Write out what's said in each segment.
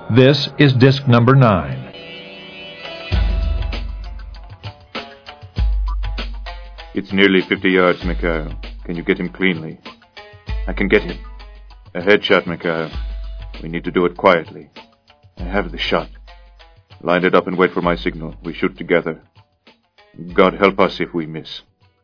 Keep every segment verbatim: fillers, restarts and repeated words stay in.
This is disc number nine. It's nearly fifty yards, Mikhail. Can you get him cleanly? I can get him. A headshot, Mikhail. We need to do it quietly. I have the shot. Line it up and wait for my signal. We shoot together. God help us if we miss.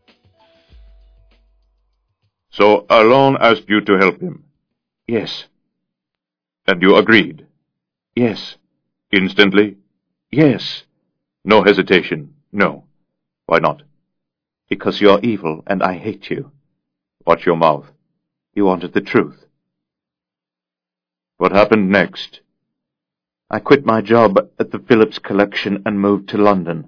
So Alon asked you to help him? Yes. And you agreed? Yes. Instantly? Yes. No hesitation? No. Why not? Because you're evil and I hate you. Watch your mouth. You wanted the truth. What happened next? I quit my job at the Phillips Collection and moved to London.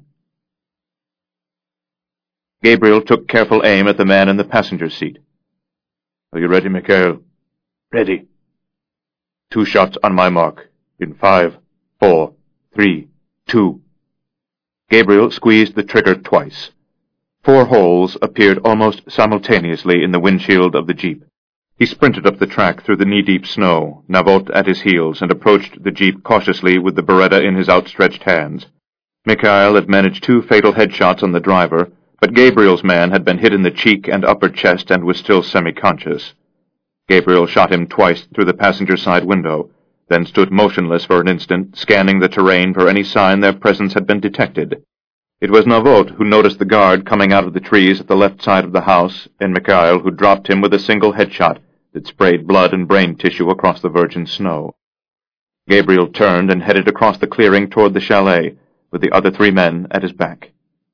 Gabriel took careful aim at the man in the passenger seat. Are you ready, Mikhail? Ready. Two shots on my mark. In five, four, three, two. Gabriel squeezed the trigger twice. Four holes appeared almost simultaneously in the windshield of the Jeep. He sprinted up the track through the knee-deep snow, Navot at his heels, and approached the Jeep cautiously with the Beretta in his outstretched hands. Mikhail had managed two fatal headshots on the driver, but Gabriel's man had been hit in the cheek and upper chest and was still semi-conscious. Gabriel shot him twice through the passenger side window, then stood motionless for an instant, scanning the terrain for any sign their presence had been detected. It was Navot who noticed the guard coming out of the trees at the left side of the house, and Mikhail who dropped him with a single headshot that sprayed blood and brain tissue across the virgin snow. Gabriel turned and headed across the clearing toward the chalet, with the other three men at his back.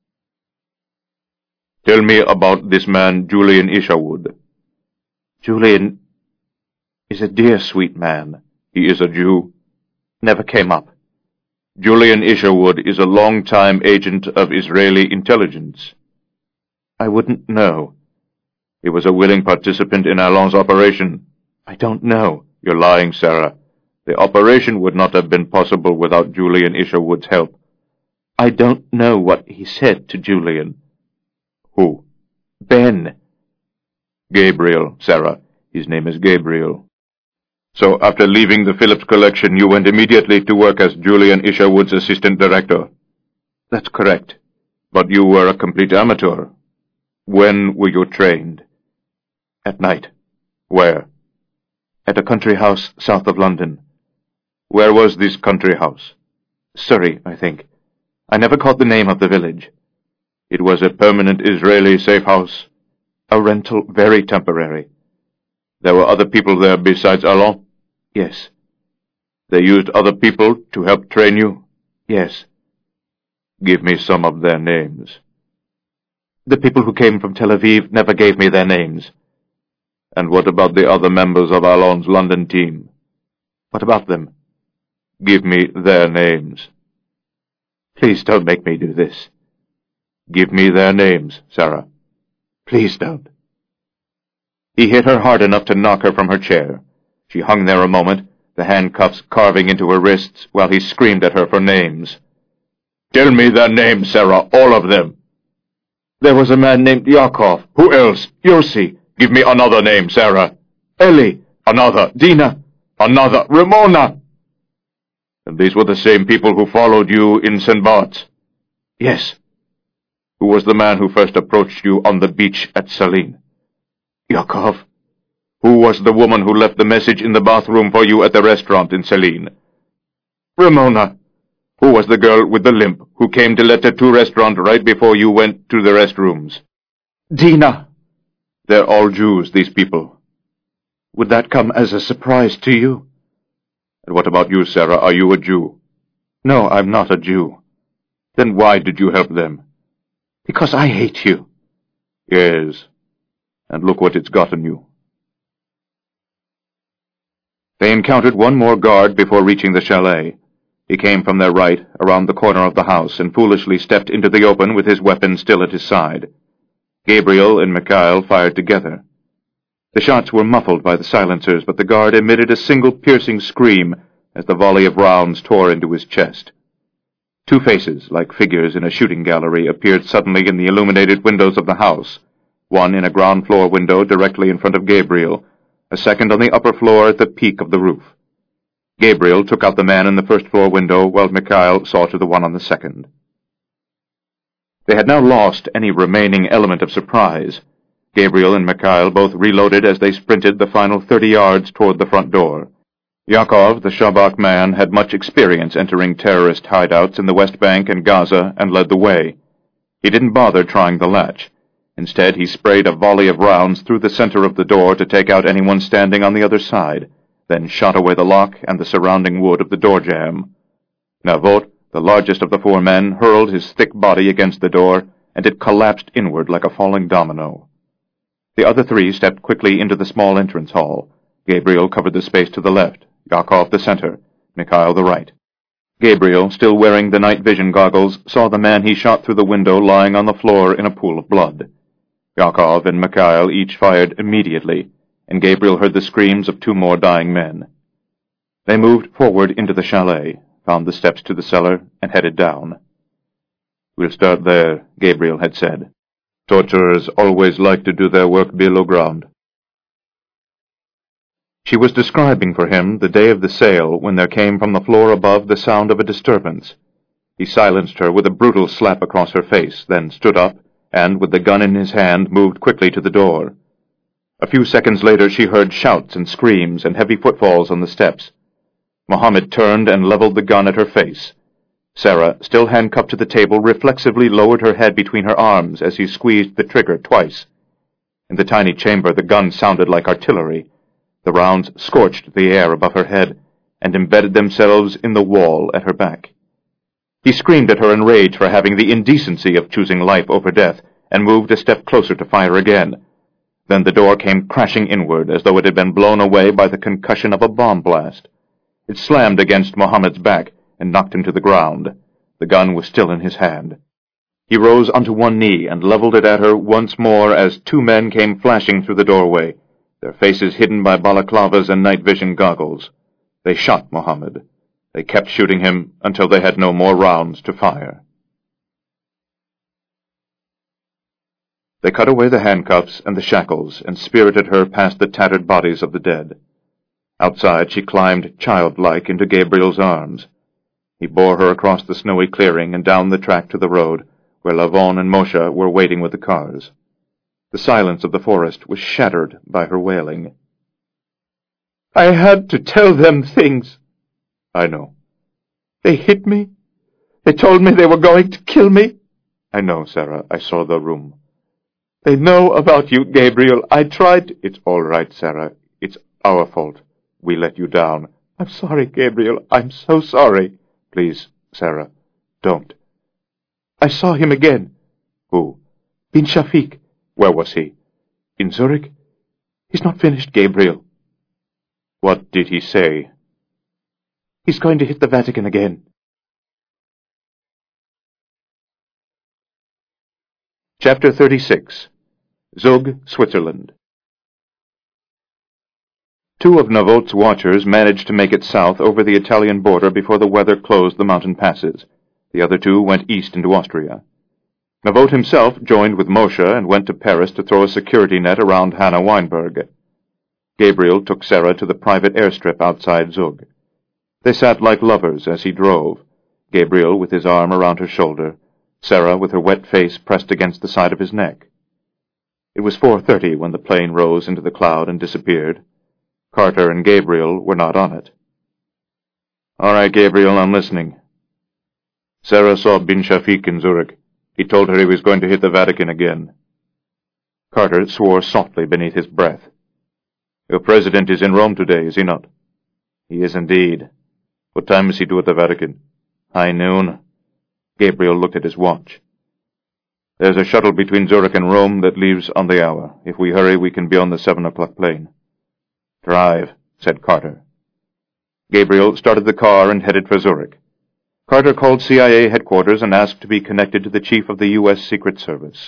Tell me about this man, Julian Isherwood. Julian is a dear, sweet man. He is a Jew? Never came up. Julian Isherwood is a long-time agent of Israeli intelligence. I wouldn't know. He was a willing participant in Alon's operation. I don't know. You're lying, Sarah. The operation would not have been possible without Julian Isherwood's help. I don't know what he said to Julian. Who? Ben. Gabriel, Sarah. His name is Gabriel. So after leaving the Phillips Collection, you went immediately to work as Julian Isherwood's assistant director? That's correct. But you were a complete amateur. When were you trained? At night. Where? At a country house south of London. Where was this country house? Surrey, I think. I never caught the name of the village. It was a permanent Israeli safe house? A rental, very temporary. There were other people there besides Alon? Yes. They used other people to help train you? Yes. Give me some of their names. The people who came from Tel Aviv never gave me their names. And what about the other members of Alon's London team? What about them? Give me their names. Please don't make me do this. Give me their names, Sarah. Please don't. He hit her hard enough to knock her from her chair. She hung there a moment, the handcuffs carving into her wrists, while he screamed at her for names. Tell me their names, Sarah, all of them. There was a man named Yakov. Who else? Yossi. Give me another name, Sarah. Eli. Another. Dina. Another. Ramona. And these were the same people who followed you in Saint Bart's? Yes. Who was the man who first approached you on the beach at Saline? Yakov. Who was the woman who left the message in the bathroom for you at the restaurant in Saline? Ramona. Who was the girl with the limp who came to Le Tattoo restaurant right before you went to the restrooms? Dina. They're all Jews, these people. Would that come as a surprise to you? And what about you, Sarah? Are you a Jew? No, I'm not a Jew. Then why did you help them? Because I hate you. Yes. And look what it's gotten you. They encountered one more guard before reaching the chalet. He came from their right, around the corner of the house, and foolishly stepped into the open with his weapon still at his side. Gabriel and Mikhail fired together. The shots were muffled by the silencers, but the guard emitted a single piercing scream as the volley of rounds tore into his chest. Two faces, like figures in a shooting gallery, appeared suddenly in the illuminated windows of the house, one in a ground-floor window directly in front of Gabriel, a second on the upper floor at the peak of the roof. Gabriel took out the man in the first-floor window, while Mikhail saw to the one on the second. They had now lost any remaining element of surprise. Gabriel and Mikhail both reloaded as they sprinted the final thirty yards toward the front door. Yakov, the Shabak man, had much experience entering terrorist hideouts in the West Bank and Gaza and led the way. He didn't bother trying the latch. Instead, he sprayed a volley of rounds through the center of the door to take out anyone standing on the other side, then shot away the lock and the surrounding wood of the door jamb. Navot, the largest of the four men, hurled his thick body against the door, and it collapsed inward like a falling domino. The other three stepped quickly into the small entrance hall. Gabriel covered the space to the left, Yakov the center, Mikhail the right. Gabriel, still wearing the night vision goggles, saw the man he shot through the window lying on the floor in a pool of blood. Yakov and Mikhail each fired immediately, and Gabriel heard the screams of two more dying men. They moved forward into the chalet, found the steps to the cellar, and headed down. "We'll start there," Gabriel had said. "Torturers always like to do their work below ground." She was describing for him the day of the sale when there came from the floor above the sound of a disturbance. He silenced her with a brutal slap across her face, then stood up, and, with the gun in his hand, moved quickly to the door. A few seconds later she heard shouts and screams and heavy footfalls on the steps. Mohammed turned and leveled the gun at her face. Sarah, still handcuffed to the table, reflexively lowered her head between her arms as he squeezed the trigger twice. In the tiny chamber the gun sounded like artillery. The rounds scorched the air above her head and embedded themselves in the wall at her back. He screamed at her in rage for having the indecency of choosing life over death, and moved a step closer to fire again. Then the door came crashing inward, as though it had been blown away by the concussion of a bomb blast. It slammed against Mohammed's back and knocked him to the ground. The gun was still in his hand. He rose onto one knee and leveled it at her once more as two men came flashing through the doorway, their faces hidden by balaclavas and night vision goggles. They shot Mohammed. They kept shooting him until they had no more rounds to fire. They cut away the handcuffs and the shackles and spirited her past the tattered bodies of the dead. Outside she climbed childlike into Gabriel's arms. He bore her across the snowy clearing and down the track to the road, where Lavon and Moshe were waiting with the cars. The silence of the forest was shattered by her wailing. "I had to tell them things." "I know." "They hit me. They told me they were going to kill me." "I know, Sarah. I saw the room." "They know about you, Gabriel. I tried—" "It's all right, Sarah. It's our fault. We let you down." "I'm sorry, Gabriel. I'm so sorry." "Please, Sarah, don't." "I saw him again." "Who?" "Bin Shafiq." "Where was he?" "In Zurich. He's not finished, Gabriel." "What did he say?" "He's going to hit the Vatican again." Chapter thirty-six. Zug, Switzerland. Two of Navot's watchers managed to make it south over the Italian border before the weather closed the mountain passes. The other two went east into Austria. Navot himself joined with Moshe and went to Paris to throw a security net around Hannah Weinberg. Gabriel took Sarah to the private airstrip outside Zug. They sat like lovers as he drove, Gabriel with his arm around her shoulder, Sarah with her wet face pressed against the side of his neck. It was four thirty when the plane rose into the cloud and disappeared. Carter and Gabriel were not on it. "All right, Gabriel, I'm listening." "Sarah saw Bin Shafiq in Zurich. He told her he was going to hit the Vatican again." Carter swore softly beneath his breath. "Your president is in Rome today, is he not?" "He is indeed." "What time is he due at the Vatican?" "High noon." Gabriel looked at his watch. "There's a shuttle between Zurich and Rome that leaves on the hour. If we hurry, we can be on the seven o'clock plane." "Drive," said Carter. Gabriel started the car and headed for Zurich. Carter called C I A headquarters and asked to be connected to the chief of the U S Secret Service.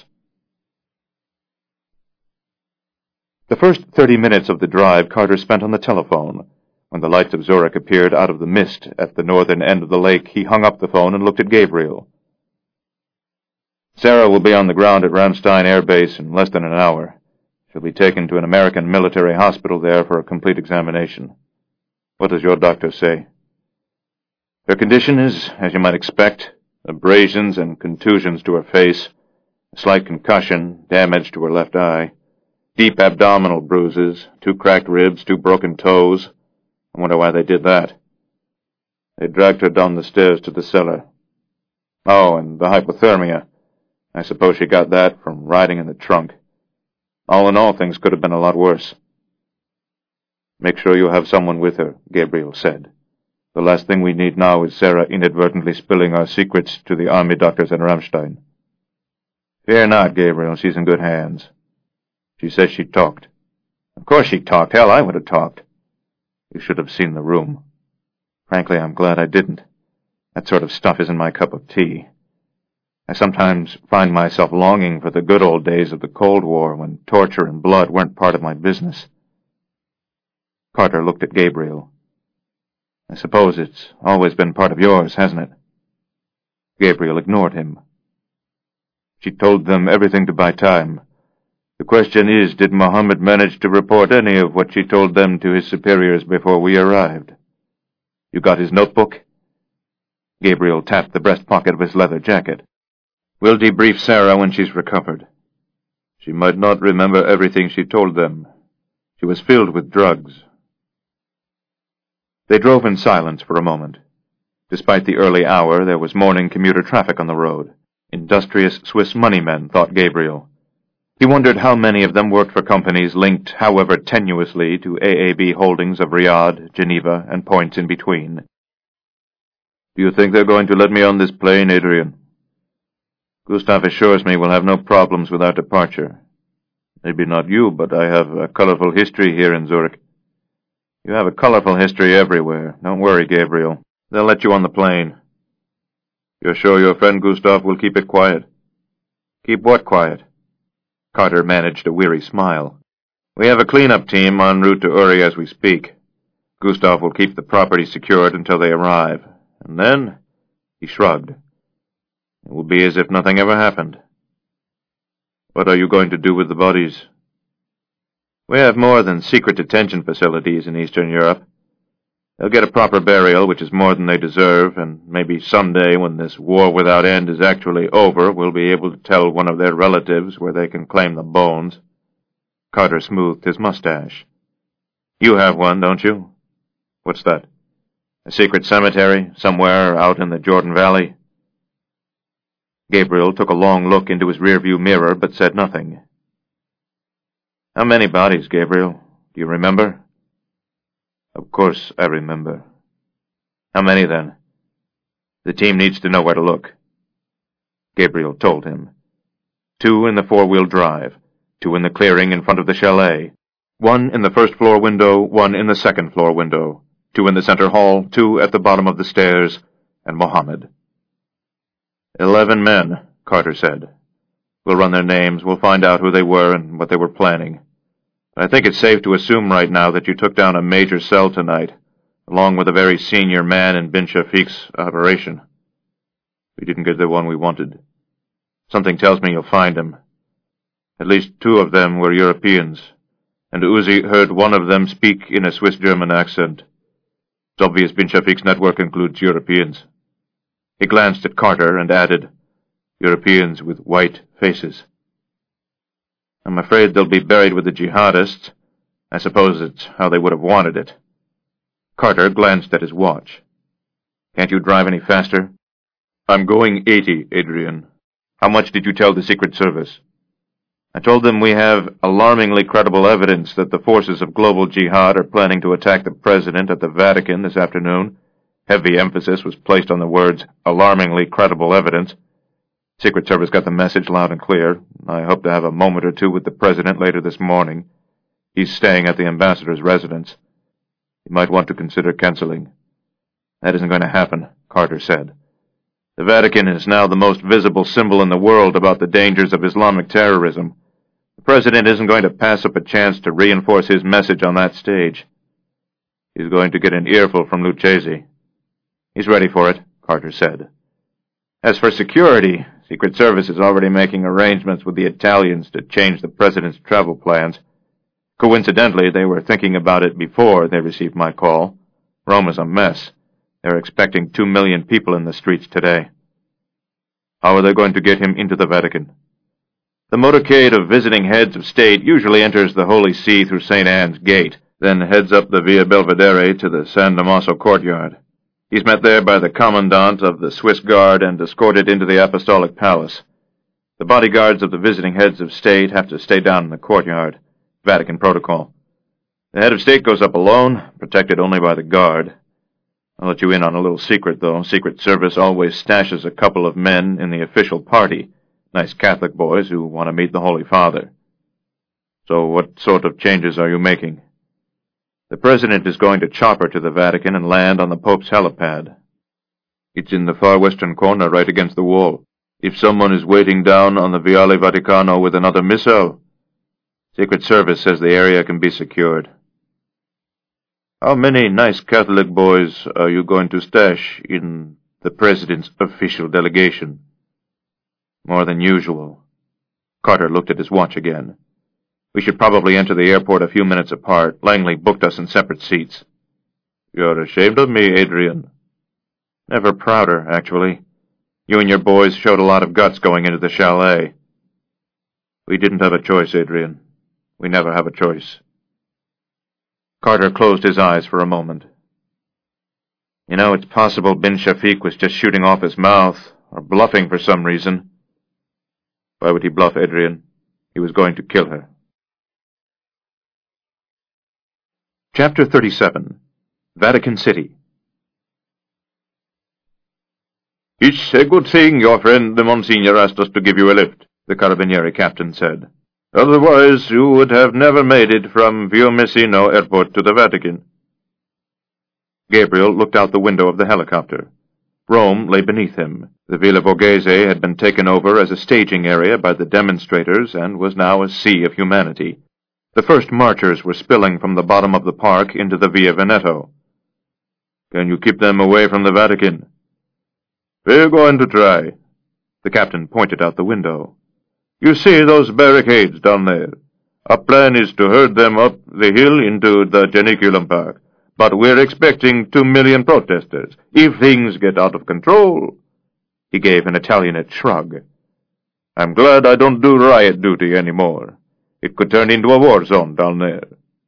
The first thirty minutes of the drive Carter spent on the telephone. When the lights of Zurich appeared out of the mist at the northern end of the lake, he hung up the phone and looked at Gabriel. "Sarah will be on the ground at Ramstein Air Base in less than an hour. She'll be taken to an American military hospital there for a complete examination." What does your doctor say? Her condition is, as you might expect, abrasions and contusions to her face, a slight concussion, damage to her left eye, deep abdominal bruises, two cracked ribs, two broken toes. I wonder why they did that. They dragged her down the stairs to the cellar. Oh, and the hypothermia. I suppose she got that from riding in the trunk. All in all, things could have been a lot worse. Make sure you have someone with her, Gabriel said. The last thing we need now is Sarah inadvertently spilling our secrets to the army doctors in Ramstein. Fear not, Gabriel. She's in good hands. She says she talked. Of course she talked. Hell, I would have talked. You should have seen the room. Frankly, I'm glad I didn't. That sort of stuff isn't my cup of tea. I sometimes find myself longing for the good old days of the Cold War when torture and blood weren't part of my business. Carter looked at Gabriel. I suppose it's always been part of yours, hasn't it? Gabriel ignored him. She told them everything to buy time. The question is, did Mohammed manage to report any of what she told them to his superiors before we arrived? You got his notebook? Gabriel tapped the breast pocket of his leather jacket. We'll debrief Sarah when she's recovered. She might not remember everything she told them. She was filled with drugs. They drove in silence for a moment. Despite the early hour, there was morning commuter traffic on the road. Industrious Swiss money men, thought Gabriel. He wondered how many of them worked for companies linked, however tenuously, to A A B holdings of Riyadh, Geneva, and points in between. Do you think they're going to let me on this plane, Adrian? Gustav assures me we'll have no problems with our departure. Maybe not you, but I have a colorful history here in Zurich. You have a colorful history everywhere. Don't worry, Gabriel. They'll let you on the plane. You're sure your friend Gustav will keep it quiet? Keep what quiet? Carter managed a weary smile. We have a cleanup team en route to Uri as we speak. Gustav will keep the property secured until they arrive. And then, he shrugged. It will be as if nothing ever happened. What are you going to do with the bodies? We have more than secret detention facilities in Eastern Europe. They'll get a proper burial, which is more than they deserve, and maybe someday, when this war without end is actually over, we'll be able to tell one of their relatives where they can claim the bones. Carter smoothed his mustache. You have one, don't you? What's that? A secret cemetery, somewhere out in the Jordan Valley? Gabriel took a long look into his rearview mirror, but said nothing. How many bodies, Gabriel? Do you remember? Of course I remember. How many, then? The team needs to know where to look. Gabriel told him. Two in the four-wheel drive, two in the clearing in front of the chalet, one in the first-floor window, one in the second-floor window, two in the center hall, two at the bottom of the stairs, and Mohammed. Eleven men, Carter said. We'll run their names, we'll find out who they were and what they were planning. I think it's safe to assume right now that you took down a major cell tonight, along with a very senior man in Bin Shafiq's operation. We didn't get the one we wanted. Something tells me you'll find him. At least two of them were Europeans, and Uzi heard one of them speak in a Swiss-German accent. It's obvious Bin Shafiq's network includes Europeans. He glanced at Carter and added, Europeans with white faces. I'm afraid they'll be buried with the jihadists. I suppose it's how they would have wanted it. Carter glanced at his watch. Can't you drive any faster? I'm going eighty, Adrian. How much did you tell the Secret Service? I told them we have alarmingly credible evidence that the forces of global jihad are planning to attack the president at the Vatican this afternoon. Heavy emphasis was placed on the words, alarmingly credible evidence. Secret Service got the message loud and clear. I hope to have a moment or two with the president later this morning. He's staying at the ambassador's residence. You might want to consider canceling. That isn't going to happen, Carter said. The Vatican is now the most visible symbol in the world about the dangers of Islamic terrorism. The president isn't going to pass up a chance to reinforce his message on that stage. He's going to get an earful from Lucchesi. He's ready for it, Carter said. As for security, Secret Service is already making arrangements with the Italians to change the president's travel plans. Coincidentally, they were thinking about it before they received my call. Rome is a mess. They're expecting two million people in the streets today. How are they going to get him into the Vatican? The motorcade of visiting heads of state usually enters the Holy See through Saint Anne's Gate, then heads up the Via Belvedere to the San Damaso courtyard. He's met there by the commandant of the Swiss Guard and escorted into the Apostolic Palace. The bodyguards of the visiting heads of state have to stay down in the courtyard. Vatican protocol. The head of state goes up alone, protected only by the guard. I'll let you in on a little secret, though. Secret Service always stashes a couple of men in the official party, nice Catholic boys who want to meet the Holy Father. So what sort of changes are you making? The President is going to chopper to the Vatican and land on the Pope's helipad. It's in the far western corner, right against the wall. If someone is waiting down on the Viale Vaticano with another missile, Secret Service says the area can be secured. How many nice Catholic boys are you going to stash in the President's official delegation? More than usual. Carter looked at his watch again. We should probably enter the airport a few minutes apart. Langley booked us in separate seats. You're ashamed of me, Adrian. Never prouder, actually. You and your boys showed a lot of guts going into the chalet. We didn't have a choice, Adrian. We never have a choice. Carter closed his eyes for a moment. You know, it's possible Bin Shafiq was just shooting off his mouth, or bluffing for some reason. Why would he bluff, Adrian? He was going to kill her. Chapter thirty-seven. Vatican City. It's a good thing your friend the Monsignor asked us to give you a lift, the Carabinieri captain said. Otherwise you would have never made it from Fiumicino Airport to the Vatican. Gabriel looked out the window of the helicopter. Rome lay beneath him. The Villa Borghese had been taken over as a staging area by the demonstrators and was now a sea of humanity. The first marchers were spilling from the bottom of the park into the Via Veneto. Can you keep them away from the Vatican? We're going to try. The captain pointed out the window. You see those barricades down there? Our plan is to herd them up the hill into the Janiculum Park, but we're expecting two million protesters. If things get out of control... He gave an Italianate shrug. I'm glad I don't do riot duty anymore. It could turn into a war zone down there.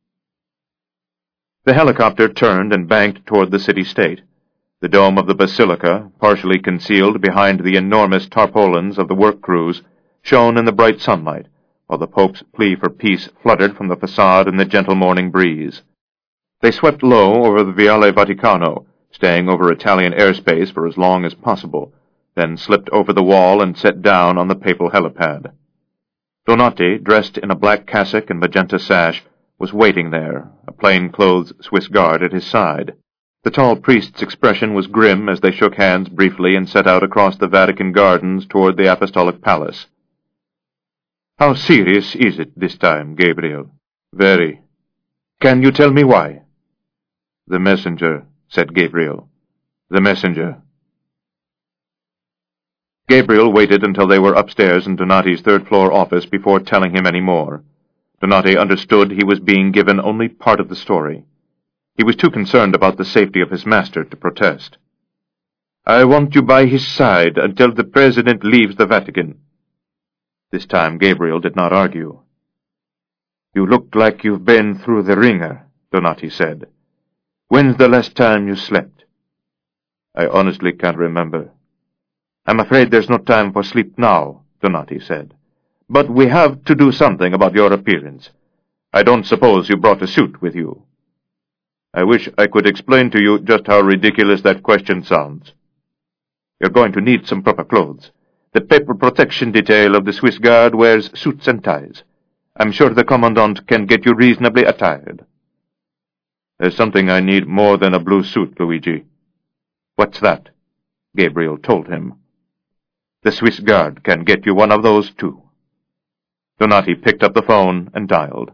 The helicopter turned and banked toward the city-state. The dome of the basilica, partially concealed behind the enormous tarpaulins of the work crews, shone in the bright sunlight, while the Pope's plea for peace fluttered from the facade in the gentle morning breeze. They swept low over the Viale Vaticano, staying over Italian airspace for as long as possible, then slipped over the wall and set down on the papal helipad. Donati, dressed in a black cassock and magenta sash, was waiting there, a plain-clothes Swiss guard at his side. The tall priest's expression was grim as they shook hands briefly and set out across the Vatican gardens toward the Apostolic Palace. How serious is it this time, Gabriel? Very. Can you tell me why? The messenger, said Gabriel. The messenger. Gabriel waited until they were upstairs in Donati's third-floor office before telling him any more. Donati understood he was being given only part of the story. He was too concerned about the safety of his master to protest. I want you by his side until the President leaves the Vatican. This time Gabriel did not argue. You look like you've been through the ringer, Donati said. When's the last time you slept? I honestly can't remember. I'm afraid there's no time for sleep now, Donati said. But we have to do something about your appearance. I don't suppose you brought a suit with you. I wish I could explain to you just how ridiculous that question sounds. You're going to need some proper clothes. The paper protection detail of the Swiss Guard wears suits and ties. I'm sure the Commandant can get you reasonably attired. There's something I need more than a blue suit, Luigi. What's that? Gabriel told him. The Swiss Guard can get you one of those, too. Donati picked up the phone and dialed.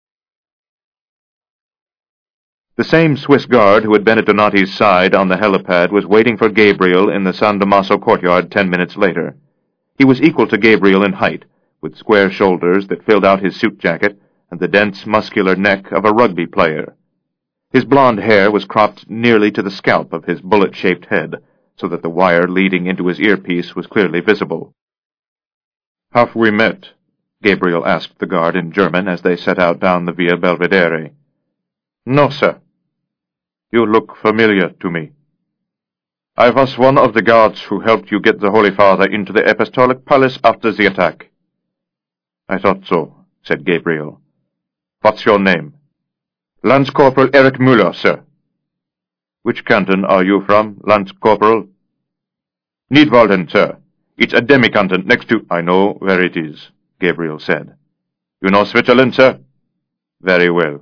The same Swiss guard who had been at Donati's side on the helipad was waiting for Gabriel in the San Damaso courtyard ten minutes later. He was equal to Gabriel in height, with square shoulders that filled out his suit jacket and the dense, muscular neck of a rugby player. His blond hair was cropped nearly to the scalp of his bullet-shaped head, so that the wire leading into his earpiece was clearly visible. "Have we met?" Gabriel asked the guard in German as they set out down the Via Belvedere. "No, sir." "You look familiar to me." "I was one of the guards who helped you get the Holy Father into the Apostolic Palace after the attack." "I thought so," said Gabriel. "What's your name?" "Lance Corporal Eric Müller, sir." "Which canton are you from, Lance Corporal?" "Nidwalden, sir. It's a demi-canton next to—" "I know where it is," Gabriel said. "You know Switzerland, sir?" "Very well."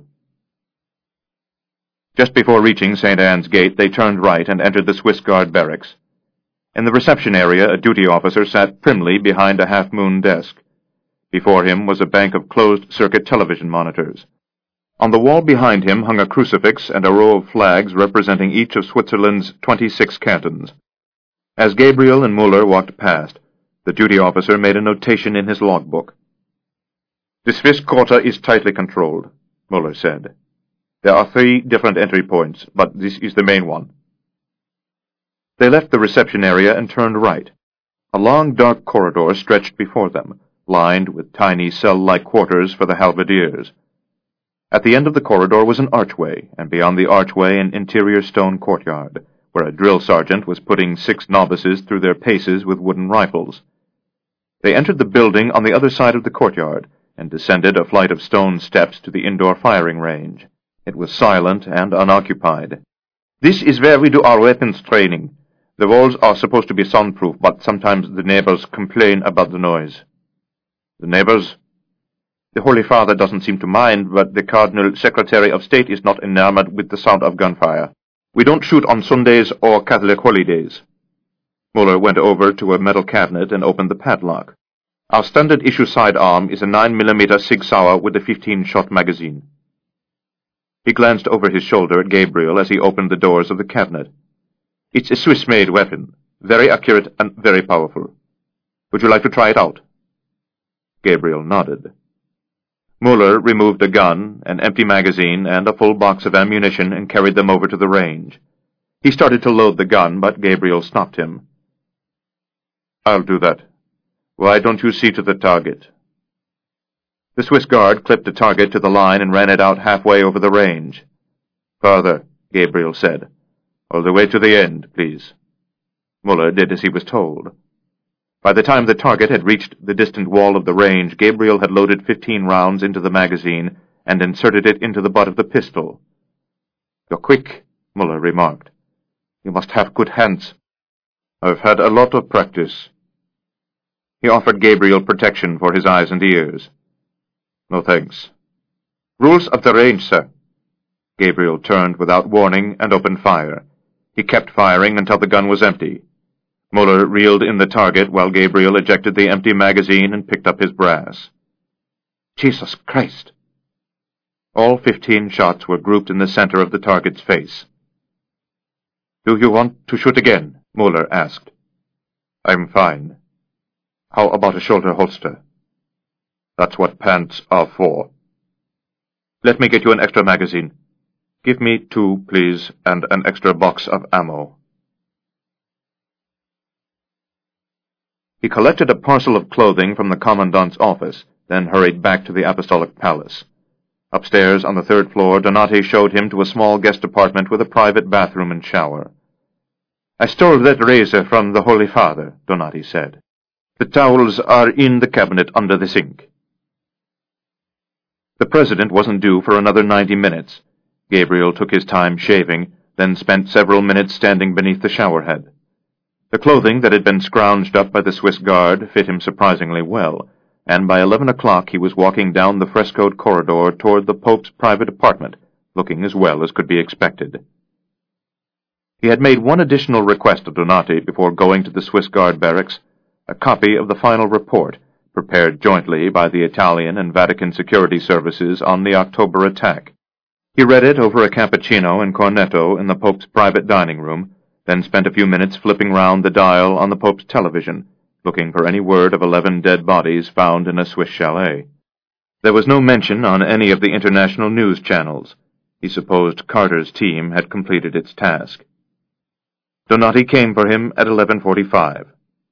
Just before reaching Saint Anne's Gate, they turned right and entered the Swiss Guard barracks. In the reception area, a duty officer sat primly behind a half-moon desk. Before him was a bank of closed-circuit television monitors. On the wall behind him hung a crucifix and a row of flags representing each of Switzerland's twenty-six cantons. As Gabriel and Muller walked past, the duty officer made a notation in his logbook. "The Swiss quarter is tightly controlled," Muller said. "There are three different entry points, but this is the main one." They left the reception area and turned right. A long, dark corridor stretched before them, lined with tiny cell-like quarters for the halberdiers. At the end of the corridor was an archway, and beyond the archway an interior stone courtyard, where a drill sergeant was putting six novices through their paces with wooden rifles. They entered the building on the other side of the courtyard, and descended a flight of stone steps to the indoor firing range. It was silent and unoccupied. "This is where we do our weapons training. The walls are supposed to be soundproof, but sometimes the neighbors complain about the noise." "The neighbors?" "The Holy Father doesn't seem to mind, but the Cardinal Secretary of State is not enamored with the sound of gunfire. We don't shoot on Sundays or Catholic holidays." Muller went over to a metal cabinet and opened the padlock. "Our standard-issue sidearm is a nine millimeter Sig Sauer with a fifteen-shot magazine." He glanced over his shoulder at Gabriel as he opened the doors of the cabinet. "It's a Swiss-made weapon, very accurate and very powerful. Would you like to try it out?" Gabriel nodded. Muller removed a gun, an empty magazine, and a full box of ammunition and carried them over to the range. He started to load the gun, but Gabriel stopped him. "I'll do that. Why don't you see to the target?" The Swiss guard clipped the target to the line and ran it out halfway over the range. "Farther," Gabriel said. "All the way to the end, please." Muller did as he was told. By the time the target had reached the distant wall of the range, Gabriel had loaded fifteen rounds into the magazine and inserted it into the butt of the pistol. "You're quick," Muller remarked. "You must have good hands." "I've had a lot of practice." He offered Gabriel protection for his eyes and ears. "No thanks." "Rules of the range, sir." Gabriel turned without warning and opened fire. He kept firing until the gun was empty. Muller reeled in the target while Gabriel ejected the empty magazine and picked up his brass. "Jesus Christ!" All fifteen shots were grouped in the center of the target's face. "Do you want to shoot again?" Muller asked. "I'm fine." "How about a shoulder holster?" "That's what pants are for." "Let me get you an extra magazine." "Give me two, please, and an extra box of ammo." He collected a parcel of clothing from the commandant's office, then hurried back to the Apostolic Palace. Upstairs on the third floor, Donati showed him to a small guest apartment with a private bathroom and shower. "I stole that razor from the Holy Father," Donati said. "The towels are in the cabinet under the sink." The president wasn't due for another ninety minutes. Gabriel took his time shaving, then spent several minutes standing beneath the showerhead. The clothing that had been scrounged up by the Swiss guard fit him surprisingly well, and by eleven o'clock he was walking down the frescoed corridor toward the Pope's private apartment, looking as well as could be expected. He had made one additional request of Donati before going to the Swiss guard barracks, a copy of the final report, prepared jointly by the Italian and Vatican security services on the October attack. He read it over a cappuccino and cornetto in the Pope's private dining room, then spent a few minutes flipping round the dial on the Pope's television, looking for any word of eleven dead bodies found in a Swiss chalet. There was no mention on any of the international news channels. He supposed Carter's team had completed its task. Donati came for him at eleven forty-five.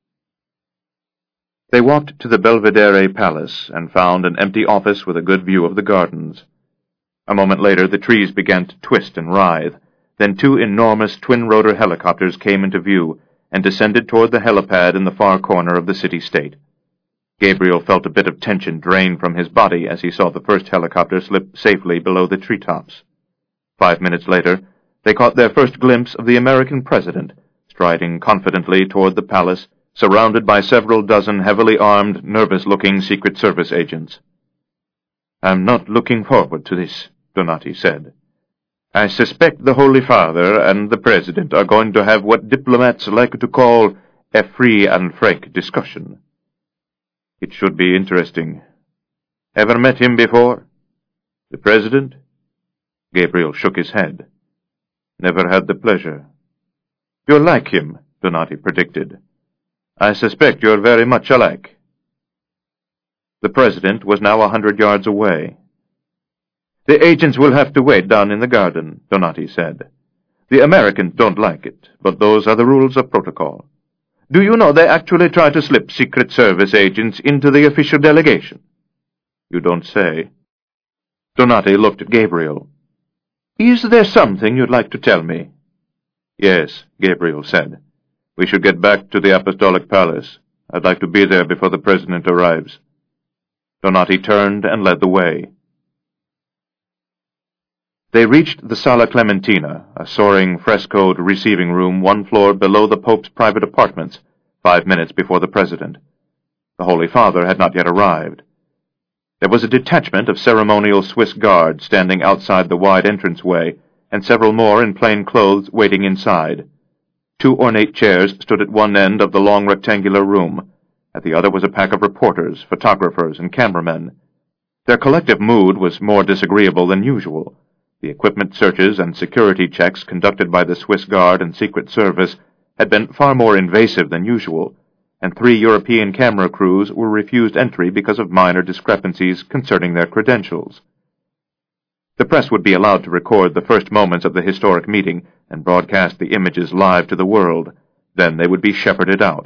They walked to the Belvedere Palace and found an empty office with a good view of the gardens. A moment later, the trees began to twist and writhe. Then two enormous twin-rotor helicopters came into view and descended toward the helipad in the far corner of the city-state. Gabriel felt a bit of tension drain from his body as he saw the first helicopter slip safely below the treetops. Five minutes later, they caught their first glimpse of the American president, striding confidently toward the palace, surrounded by several dozen heavily armed, nervous-looking Secret Service agents. "I'm not looking forward to this," Donati said. "I suspect the Holy Father and the President are going to have what diplomats like to call a free and frank discussion. It should be interesting. Ever met him before? The President?" Gabriel shook his head. "Never had the pleasure." "You'll like him," Donati predicted. "I suspect you're very much alike." The President was now a hundred yards away. "The agents will have to wait down in the garden," Donati said. "The Americans don't like it, but those are the rules of protocol. Do you know they actually try to slip Secret Service agents into the official delegation?" "You don't say." Donati looked at Gabriel. "Is there something you'd like to tell me?" "Yes," Gabriel said. "We should get back to the Apostolic Palace. I'd like to be there before the President arrives." Donati turned and led the way. They reached the Sala Clementina, a soaring, frescoed receiving room one floor below the Pope's private apartments, five minutes before the President. The Holy Father had not yet arrived. There was a detachment of ceremonial Swiss guards standing outside the wide entranceway, and several more in plain clothes waiting inside. Two ornate chairs stood at one end of the long rectangular room. At the other was a pack of reporters, photographers, and cameramen. Their collective mood was more disagreeable than usual. The equipment searches and security checks conducted by the Swiss Guard and Secret Service had been far more invasive than usual, and three European camera crews were refused entry because of minor discrepancies concerning their credentials. The press would be allowed to record the first moments of the historic meeting and broadcast the images live to the world. Then they would be shepherded out.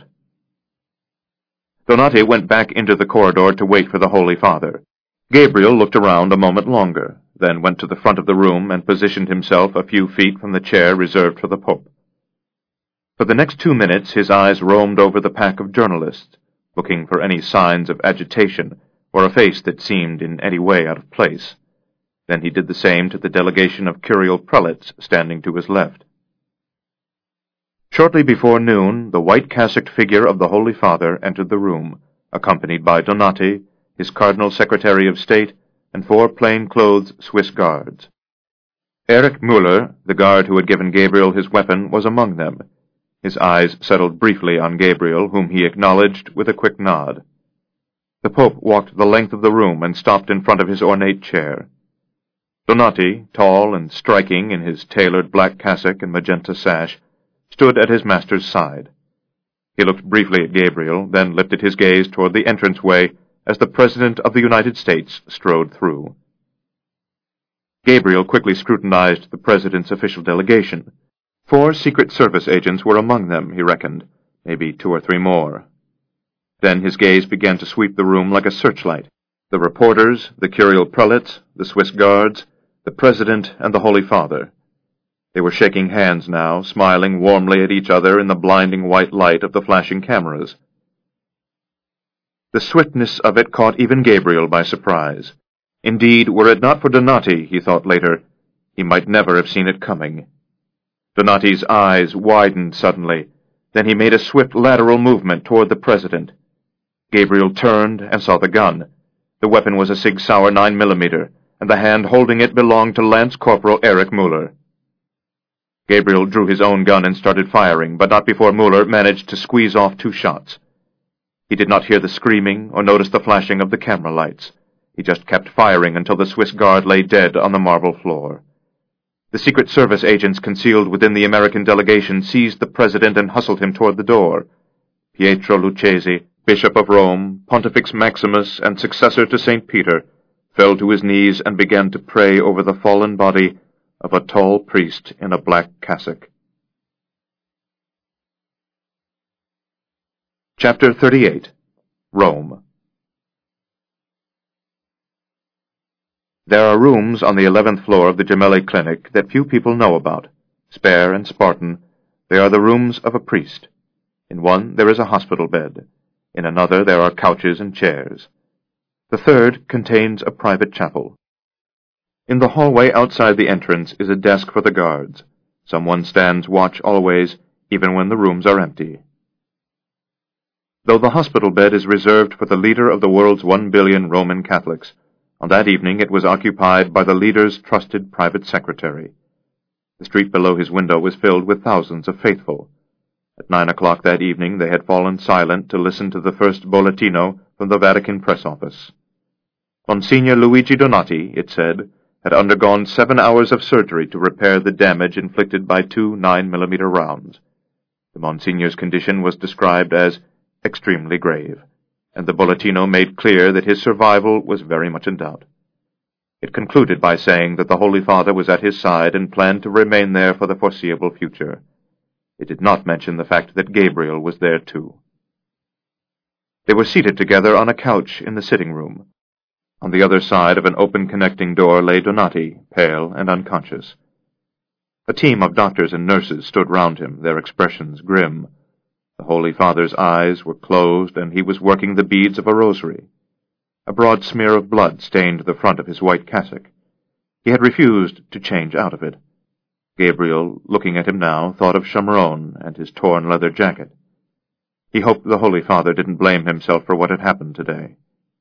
Donati went back into the corridor to wait for the Holy Father. Gabriel looked around a moment longer, then went to the front of the room and positioned himself a few feet from the chair reserved for the Pope. For the next two minutes his eyes roamed over the pack of journalists, looking for any signs of agitation or a face that seemed in any way out of place. Then he did the same to the delegation of curial prelates standing to his left. Shortly before noon, the white-cassocked figure of the Holy Father entered the room, accompanied by Donati, his Cardinal Secretary of State, and four plain-clothed Swiss guards. Erich Müller, the guard who had given Gabriel his weapon, was among them. His eyes settled briefly on Gabriel, whom he acknowledged with a quick nod. The Pope walked the length of the room and stopped in front of his ornate chair. Donati, tall and striking in his tailored black cassock and magenta sash, stood at his master's side. He looked briefly at Gabriel, then lifted his gaze toward the entranceway as the President of the United States strode through. Gabriel quickly scrutinized the President's official delegation. Four Secret Service agents were among them, he reckoned, maybe two or three more. Then his gaze began to sweep the room like a searchlight. The reporters, the curial prelates, the Swiss guards, the President, and the Holy Father. They were shaking hands now, smiling warmly at each other in the blinding white light of the flashing cameras. The swiftness of it caught even Gabriel by surprise. Indeed, were it not for Donati, he thought later, he might never have seen it coming. Donati's eyes widened suddenly. Then he made a swift lateral movement toward the President. Gabriel turned and saw the gun. The weapon was a Sig Sauer nine millimeter, and the hand holding it belonged to Lance Corporal Erich Müller. Gabriel drew his own gun and started firing, but not before Müller managed to squeeze off two shots. He did not hear the screaming or notice the flashing of the camera lights. He just kept firing until the Swiss guard lay dead on the marble floor. The Secret Service agents concealed within the American delegation seized the President and hustled him toward the door. Pietro Lucchesi, Bishop of Rome, Pontifex Maximus, and successor to Saint Peter, fell to his knees and began to pray over the fallen body of a tall priest in a black cassock. Chapter thirty-eight. Rome. There are rooms on the eleventh floor of the Gemelli Clinic that few people know about. Spare and Spartan, they are the rooms of a priest. In one there is a hospital bed. In another there are couches and chairs. The third contains a private chapel. In the hallway outside the entrance is a desk for the guards. Someone stands watch always, even when the rooms are empty. Though the hospital bed is reserved for the leader of the world's one billion Roman Catholics, on that evening it was occupied by the leader's trusted private secretary. The street below his window was filled with thousands of faithful. At nine o'clock that evening they had fallen silent to listen to the first bollettino from the Vatican press office. Monsignor Luigi Donati, it said, had undergone seven hours of surgery to repair the damage inflicted by two nine-millimeter rounds. The Monsignor's condition was described as extremely grave, and the Bollettino made clear that his survival was very much in doubt. It concluded by saying that the Holy Father was at his side and planned to remain there for the foreseeable future. It did not mention the fact that Gabriel was there too. They were seated together on a couch in the sitting room. On the other side of an open connecting door lay Donati, pale and unconscious. A team of doctors and nurses stood round him, their expressions grim. The Holy Father's eyes were closed, and he was working the beads of a rosary. A broad smear of blood stained the front of his white cassock. He had refused to change out of it. Gabriel, looking at him now, thought of Chameron and his torn leather jacket. He hoped the Holy Father didn't blame himself for what had happened today.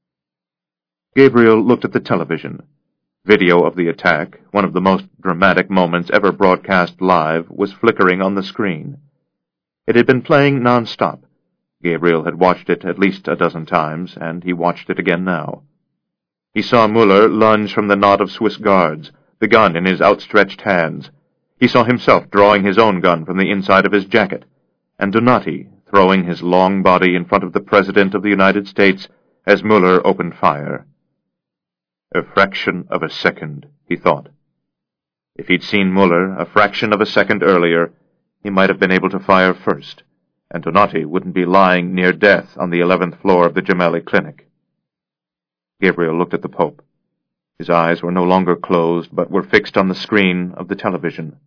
Gabriel looked at the television. Video of the attack, one of the most dramatic moments ever broadcast live, was flickering on the screen. It had been playing non-stop. Gabriel had watched it at least a dozen times, and he watched it again now. He saw Muller lunge from the knot of Swiss guards, the gun in his outstretched hands. He saw himself drawing his own gun from the inside of his jacket, and Donati throwing his long body in front of the President of the United States as Muller opened fire. A fraction of a second, he thought. If he'd seen Muller a fraction of a second earlier, he might have been able to fire first, and Donati wouldn't be lying near death on the eleventh floor of the Gemelli Clinic. Gabriel looked at the Pope. His eyes were no longer closed, but were fixed on the screen of the television.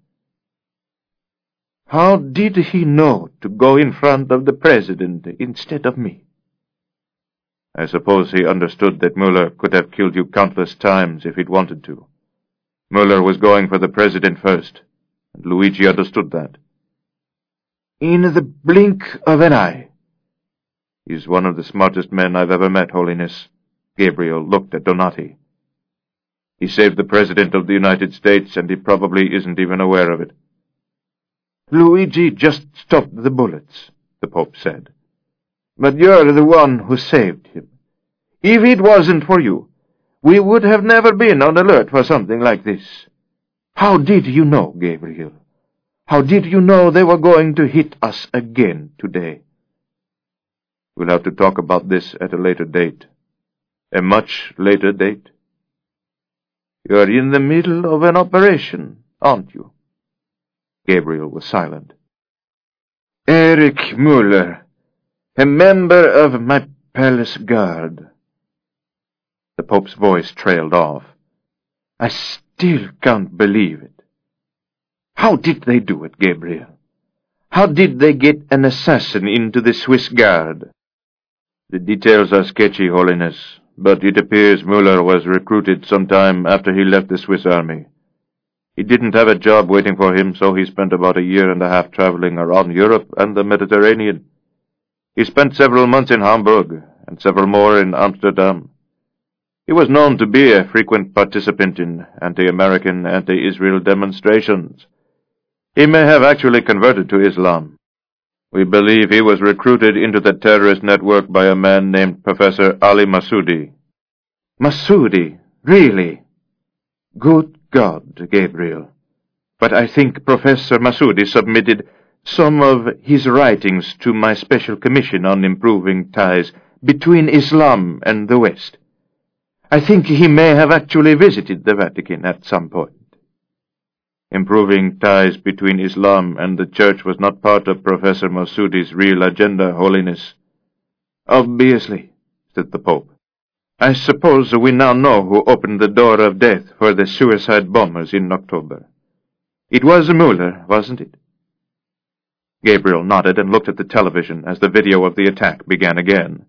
How did he know to go in front of the President instead of me? I suppose he understood that Muller could have killed you countless times if he'd wanted to. Muller was going for the President first, and Luigi understood that. In the blink of an eye. He's one of the smartest men I've ever met, Holiness. Gabriel looked at Donati. He saved the President of the United States, and he probably isn't even aware of it. Luigi just stopped the bullets, the Pope said. But you're the one who saved him. If it wasn't for you, we would have never been on alert for something like this. How did you know, Gabriel? How did you know they were going to hit us again today? We'll have to talk about this at a later date. A much later date. You're in the middle of an operation, aren't you? Gabriel was silent. Erich Muller, a member of my palace guard. The Pope's voice trailed off. I still can't believe it. How did they do it, Gabriel? How did they get an assassin into the Swiss Guard? The details are sketchy, Holiness, but it appears Muller was recruited sometime after he left the Swiss army. He didn't have a job waiting for him, so he spent about a year and a half traveling around Europe and the Mediterranean. He spent several months in Hamburg and several more in Amsterdam. He was known to be a frequent participant in anti-American, anti-Israel demonstrations. He may have actually converted to Islam. We believe he was recruited into the terrorist network by a man named Professor Ali Massoudi. Massoudi? Really? Good God, Gabriel. But I think Professor Massoudi submitted some of his writings to my special commission on improving ties between Islam and the West. I think he may have actually visited the Vatican at some point. Improving ties between Islam and the Church was not part of Professor Masudi's real agenda, Holiness. Obviously, said the Pope. I suppose we now know who opened the door of death for the suicide bombers in October. It was Mueller, wasn't it? Gabriel nodded and looked at the television as the video of the attack began again.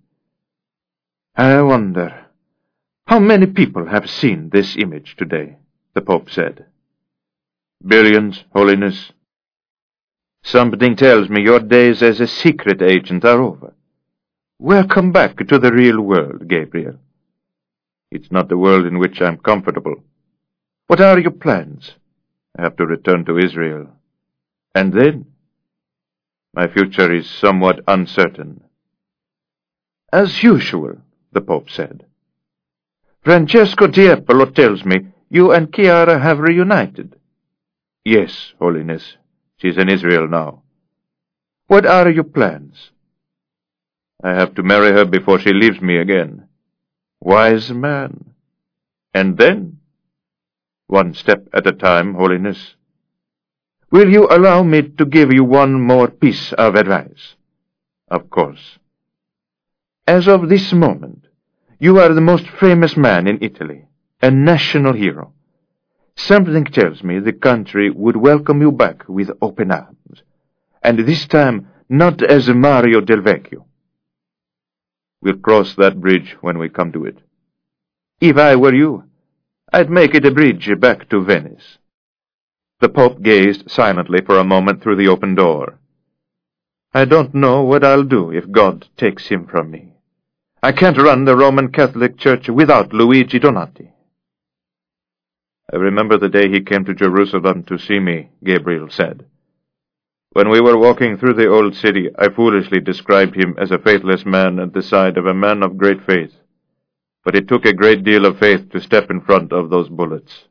I wonder, how many people have seen this image today? The Pope said. Billions, Holiness. Something tells me your days as a secret agent are over. Welcome back to the real world, Gabriel. It's not the world in which I'm comfortable. What are your plans? I have to return to Israel. And then? My future is somewhat uncertain. As usual, the Pope said. Francesco Tiepolo tells me you and Chiara have reunited. Yes, Holiness. She's in Israel now. What are your plans? I have to marry her before she leaves me again. Wise man. And then? One step at a time, Holiness. Will you allow me to give you one more piece of advice? Of course. As of this moment, you are the most famous man in Italy, a national hero. Something tells me the country would welcome you back with open arms, and this time not as Mario Del Vecchio. We'll cross that bridge when we come to it. If I were you, I'd make it a bridge back to Venice. The Pope gazed silently for a moment through the open door. I don't know what I'll do if God takes him from me. I can't run the Roman Catholic Church without Luigi Donati. I remember the day he came to Jerusalem to see me, Gabriel said. When we were walking through the old city, I foolishly described him as a faithless man at the side of a man of great faith. But it took a great deal of faith to step in front of those bullets.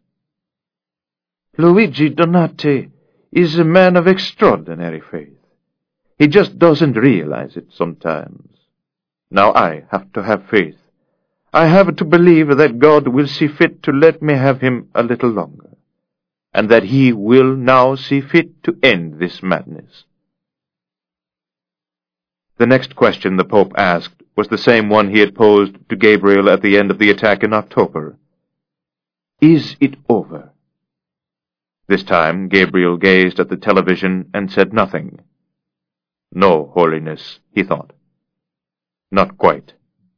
Luigi Donati is a man of extraordinary faith. He just doesn't realize it sometimes. Now I have to have faith. I have to believe that God will see fit to let me have him a little longer, and that he will now see fit to end this madness. The next question the Pope asked was the same one he had posed to Gabriel at the end of the attack in October. Is it over? This time Gabriel gazed at the television and said nothing. No, Holiness, he thought. Not quite.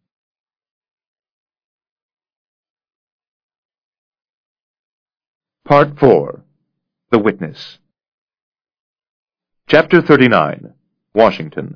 Part four. The Witness. Chapter thirty-nine. Washington.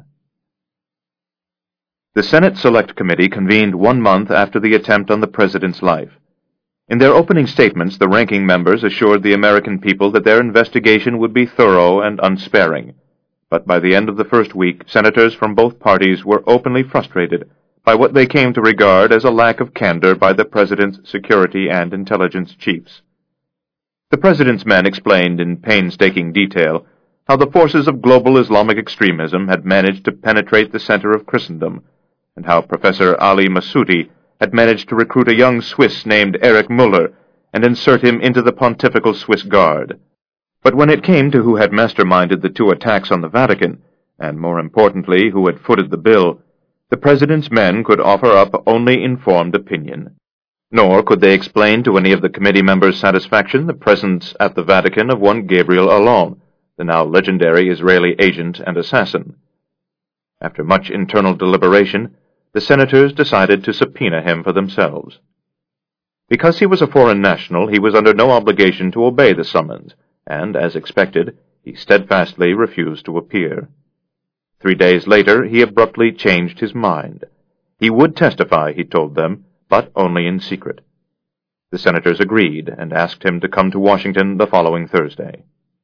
The Senate Select Committee convened one month after the attempt on the President's life. In their opening statements, the ranking members assured the American people that their investigation would be thorough and unsparing. But by the end of the first week, senators from both parties were openly frustrated by what they came to regard as a lack of candor by the President's security and intelligence chiefs. The President's men explained in painstaking detail how the forces of global Islamic extremism had managed to penetrate the center of Christendom, and how Professor Ali Masudi had managed to recruit a young Swiss named Erich Müller and insert him into the Pontifical Swiss Guard. But when it came to who had masterminded the two attacks on the Vatican, and more importantly, who had footed the bill, the President's men could offer up only informed opinion. Nor could they explain to any of the committee members' satisfaction the presence at the Vatican of one Gabriel Allon, the now legendary Israeli agent and assassin. After much internal deliberation, the senators decided to subpoena him for themselves. Because he was a foreign national, he was under no obligation to obey the summons, and, as expected, he steadfastly refused to appear. Three days later, he abruptly changed his mind. He would testify, he told them, but only in secret. The senators agreed and asked him to come to Washington the following Thursday.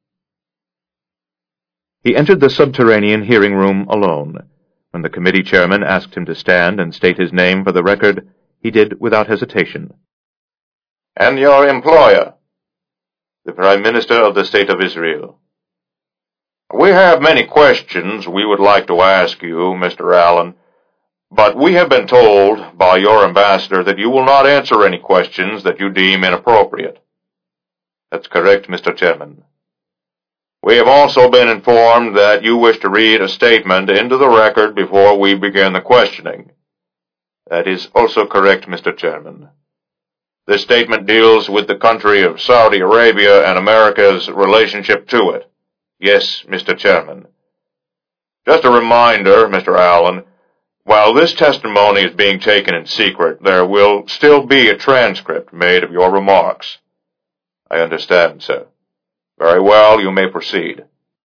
He entered the subterranean hearing room alone. When the committee chairman asked him to stand and state his name for the record, he did without hesitation. And your employer? The Prime Minister of the State of Israel. We have many questions we would like to ask you, Mister Allen, but we have been told by your ambassador that you will not answer any questions that you deem inappropriate. That's correct, Mister Chairman. We have also been informed that you wish to read a statement into the record before we begin the questioning. That is also correct, Mister Chairman. This statement deals with the country of Saudi Arabia and America's relationship to it. Yes, Mister Chairman. Just a reminder, Mister Allen, while this testimony is being taken in secret, there will still be a transcript made of your remarks. I understand, sir. Very well, you may proceed.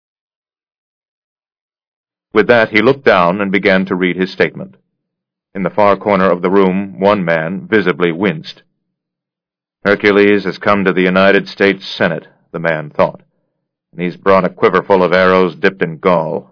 With that, he looked down and began to read his statement. In the far corner of the room, one man visibly winced. Hercules has come to the United States Senate, the man thought, and he's brought a quiverful of arrows dipped in gall.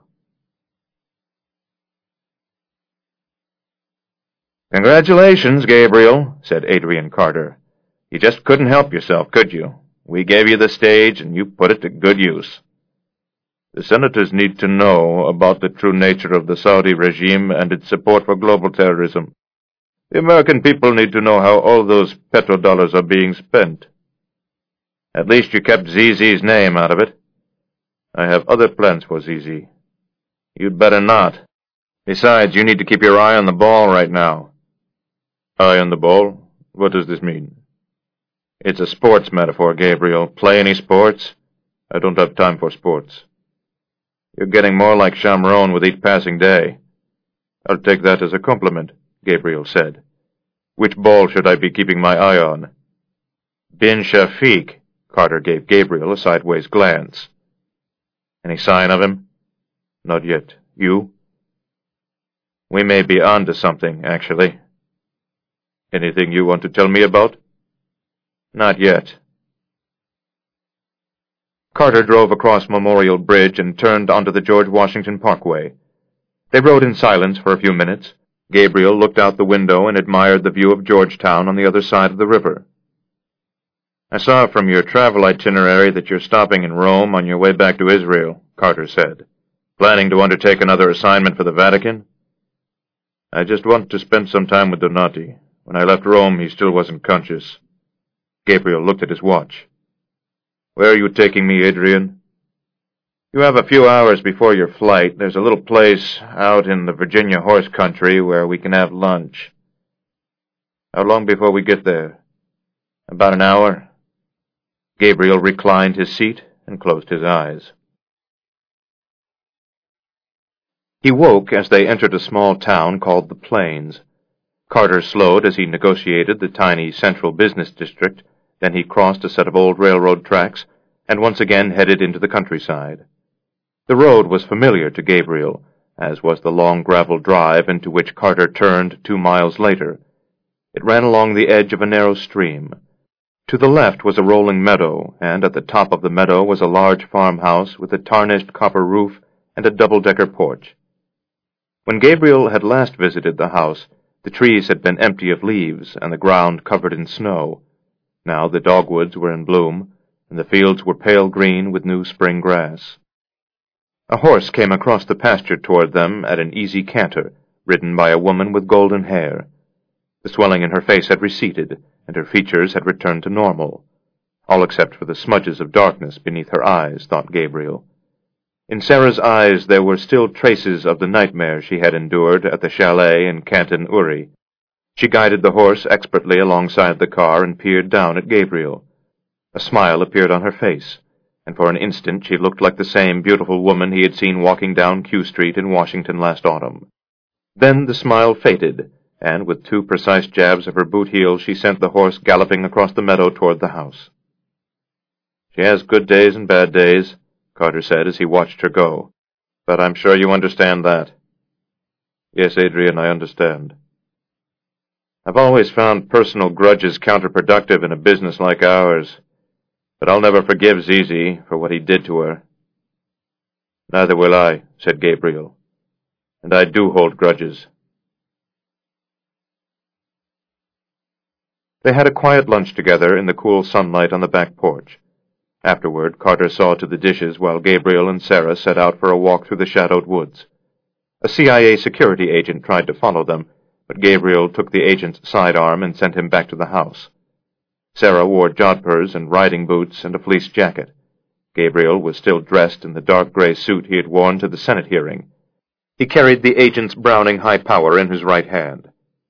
Congratulations, Gabriel, said Adrian Carter. You just couldn't help yourself, could you? We gave you the stage, and you put it to good use. The senators need to know about the true nature of the Saudi regime and its support for global terrorism. The American people need to know how all those petrodollars are being spent. At least you kept Z Z's name out of it. I have other plans for Z Z. You'd better not. Besides, you need to keep your eye on the ball right now. Eye on the ball? What does this mean? It's a sports metaphor, Gabriel. Play any sports? I don't have time for sports. You're getting more like Shamron with each passing day. I'll take that as a compliment, Gabriel said. Which ball should I be keeping my eye on? Bin Shafiq, Carter gave Gabriel a sideways glance. Any sign of him? Not yet. You? We may be on to something, actually. Anything you want to tell me about? Not yet. Carter drove across Memorial Bridge and turned onto the George Washington Parkway. They rode in silence for a few minutes. Gabriel looked out the window and admired the view of Georgetown on the other side of the river. I saw from your travel itinerary that you're stopping in Rome on your way back to Israel, Carter said. Planning to undertake another assignment for the Vatican? I just want to spend some time with Donati. When I left Rome, he still wasn't conscious. Gabriel looked at his watch. Where are you taking me, Adrian? You have a few hours before your flight. There's a little place out in the Virginia horse country where we can have lunch. How long before we get there? About an hour. Gabriel reclined his seat and closed his eyes. He woke as they entered a small town called the Plains. Carter slowed as he negotiated the tiny central business district. Then he crossed a set of old railroad tracks and once again headed into the countryside. The road was familiar to Gabriel, as was the long gravel drive into which Carter turned two miles later. It ran along the edge of a narrow stream. To the left was a rolling meadow, and at the top of the meadow was a large farmhouse with a tarnished copper roof and a double-decker porch. When Gabriel had last visited the house, the trees had been empty of leaves and the ground covered in snow. Now the dogwoods were in bloom, and the fields were pale green with new spring grass. A horse came across the pasture toward them at an easy canter, ridden by a woman with golden hair. The swelling in her face had receded, and her features had returned to normal, all except for the smudges of darkness beneath her eyes, thought Gabriel. In Sarah's eyes there were still traces of the nightmare she had endured at the chalet in Canton Uri. She guided the horse expertly alongside the car and peered down at Gabriel. A smile appeared on her face, and for an instant she looked like the same beautiful woman he had seen walking down Q Street in Washington last autumn. Then the smile faded, and with two precise jabs of her boot heel she sent the horse galloping across the meadow toward the house. She has good days and bad days, Carter said as he watched her go, but I'm sure you understand that. Yes, Adrian, I understand. I've always found personal grudges counterproductive in a business like ours, but I'll never forgive Z Z for what he did to her. Neither will I, said Gabriel, and I do hold grudges. They had a quiet lunch together in the cool sunlight on the back porch. Afterward, Carter saw to the dishes while Gabriel and Sarah set out for a walk through the shadowed woods. A C I A security agent tried to follow them, but Gabriel took the agent's sidearm and sent him back to the house. Sarah wore jodhpurs and riding boots and a fleece jacket. Gabriel was still dressed in the dark gray suit he had worn to the Senate hearing. He carried the agent's Browning high power in his right hand.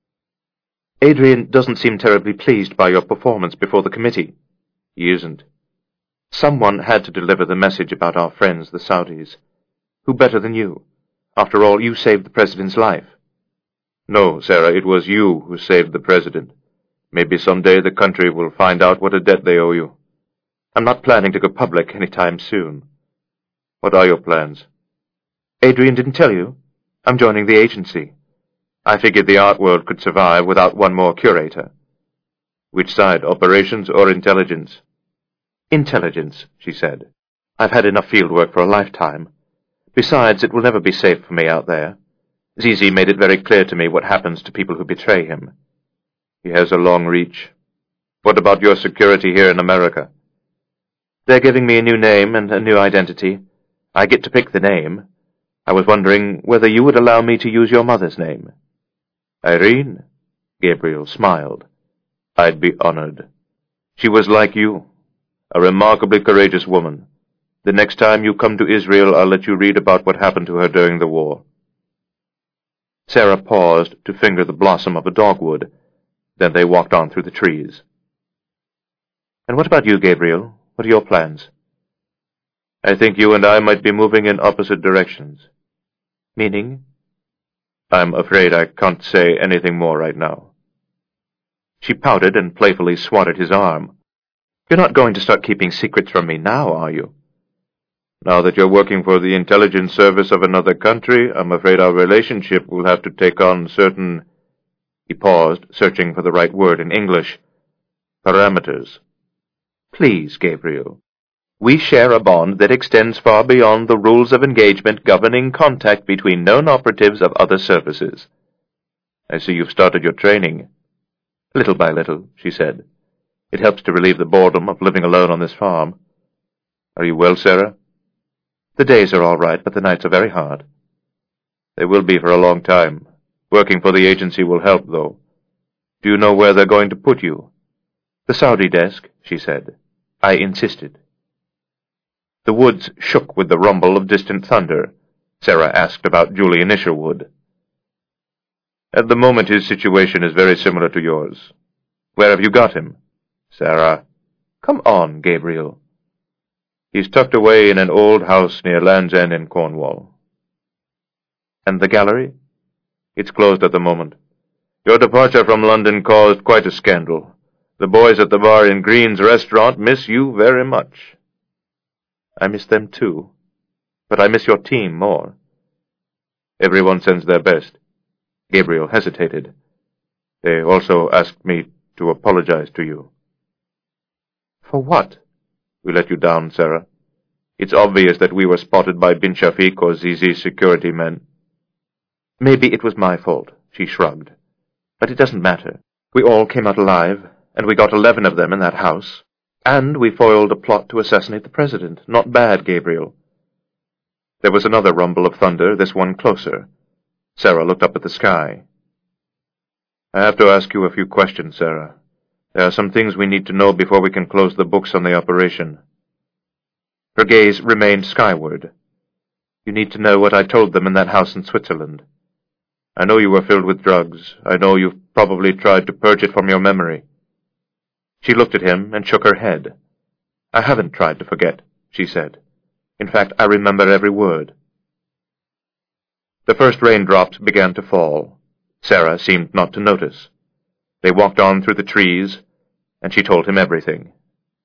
"Adrian doesn't seem terribly pleased by your performance before the committee." "He isn't." "Someone had to deliver the message about our friends, the Saudis. Who better than you? After all, you saved the president's life." "No, Sarah, it was you who saved the president. Maybe someday the country will find out what a debt they owe you." "I'm not planning to go public any time soon." "What are your plans?" "Adrian didn't tell you? I'm joining the agency. I figured the art world could survive without one more curator." "Which side, operations or intelligence?" "Intelligence," she said. "I've had enough field work for a lifetime. Besides, it will never be safe for me out there. Zizi made it very clear to me what happens to people who betray him." "He has a long reach. What about your security here in America?" "They're giving me a new name and a new identity. I get to pick the name. I was wondering whether you would allow me to use your mother's name." "Irene?" Gabriel smiled. "I'd be honored. She was like you, a remarkably courageous woman. The next time you come to Israel, I'll let you read about what happened to her during the war." Sarah paused to finger the blossom of a dogwood. Then they walked on through the trees. "And what about you, Gabriel? What are your plans?" "I think you and I might be moving in opposite directions." "Meaning?" "I'm afraid I can't say anything more right now." She pouted and playfully swatted his arm. "You're not going to start keeping secrets from me now, are you?" "Now that you're working for the intelligence service of another country, I'm afraid our relationship will have to take on certain—" He paused, searching for the right word in English. "Parameters." "Please, Gabriel. We share a bond that extends far beyond the rules of engagement governing contact between known operatives of other services." "I see you've started your training." "Little by little," she said. "It helps to relieve the boredom of living alone on this farm." "Are you well, Sarah?" "The days are all right, but the nights are very hard." "They will be for a long time. Working for the agency will help, though. Do you know where they're going to put you?" "The Saudi desk," she said. "I insisted." The woods shook with the rumble of distant thunder. Sarah asked about Julian Isherwood. "At the moment his situation is very similar to yours." "Where have you got him?" "Sarah." "Come on, Gabriel." "He's tucked away in an old house near Land's End in Cornwall." "And the gallery?" "It's closed at the moment. Your departure from London caused quite a scandal. The boys at the bar in Green's restaurant miss you very much." "I miss them too. But I miss your team more." "Everyone sends their best." Gabriel hesitated. "They also asked me to apologize to you." "For what?" "We let you down, Sarah. It's obvious that we were spotted by Bin Shafiq or Zizi's security men." "Maybe it was my fault," she shrugged. "But it doesn't matter. We all came out alive, and we got eleven of them in that house. And we foiled a plot to assassinate the president. Not bad, Gabriel." There was another rumble of thunder, this one closer. Sarah looked up at the sky. "I have to ask you a few questions, Sarah. There are some things we need to know before we can close the books on the operation." Her gaze remained skyward. "You need to know what I told them in that house in Switzerland. I know you were filled with drugs. I know you've probably tried to purge it from your memory." She looked at him and shook her head. "I haven't tried to forget," she said. "In fact, I remember every word." The first raindrops began to fall. Sarah seemed not to notice. They walked on through the trees, and she told him everything.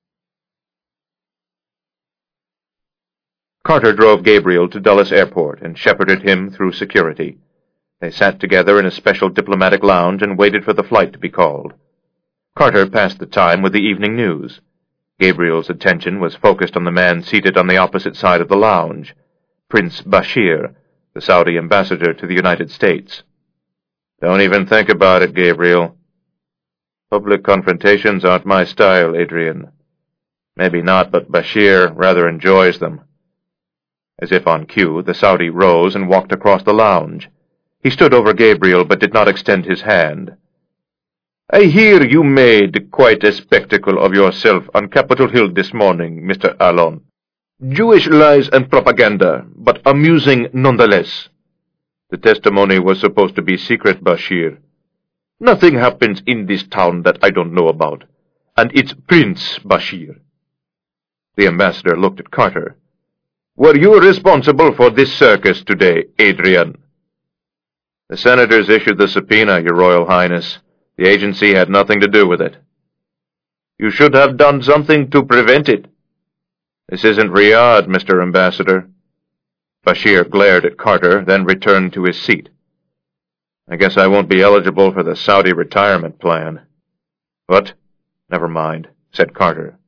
Carter drove Gabriel to Dulles Airport and shepherded him through security. They sat together in a special diplomatic lounge and waited for the flight to be called. Carter passed the time with the evening news. Gabriel's attention was focused on the man seated on the opposite side of the lounge, Prince Bashir, the Saudi ambassador to the United States. "Don't even think about it, Gabriel. Public confrontations aren't my style, Adrian. Maybe not, but Bashir rather enjoys them." As if on cue, the Saudi rose and walked across the lounge. He stood over Gabriel but did not extend his hand. I hear you made quite a spectacle of yourself on Capitol Hill this morning, Mister Allon. Jewish lies and propaganda, but amusing nonetheless. The testimony was supposed to be secret, Bashir. Nothing happens in this town that I don't know about, and it's Prince Bashir. The ambassador looked at Carter. Were you responsible for this circus today, Adrian? The senators issued the subpoena, Your Royal Highness. The agency had nothing to do with it. You should have done something to prevent it. This isn't Riyadh, Mister Ambassador. Bashir glared at Carter, then returned to his seat. I guess I won't be eligible for the Saudi retirement plan. What? Never mind, said Carter.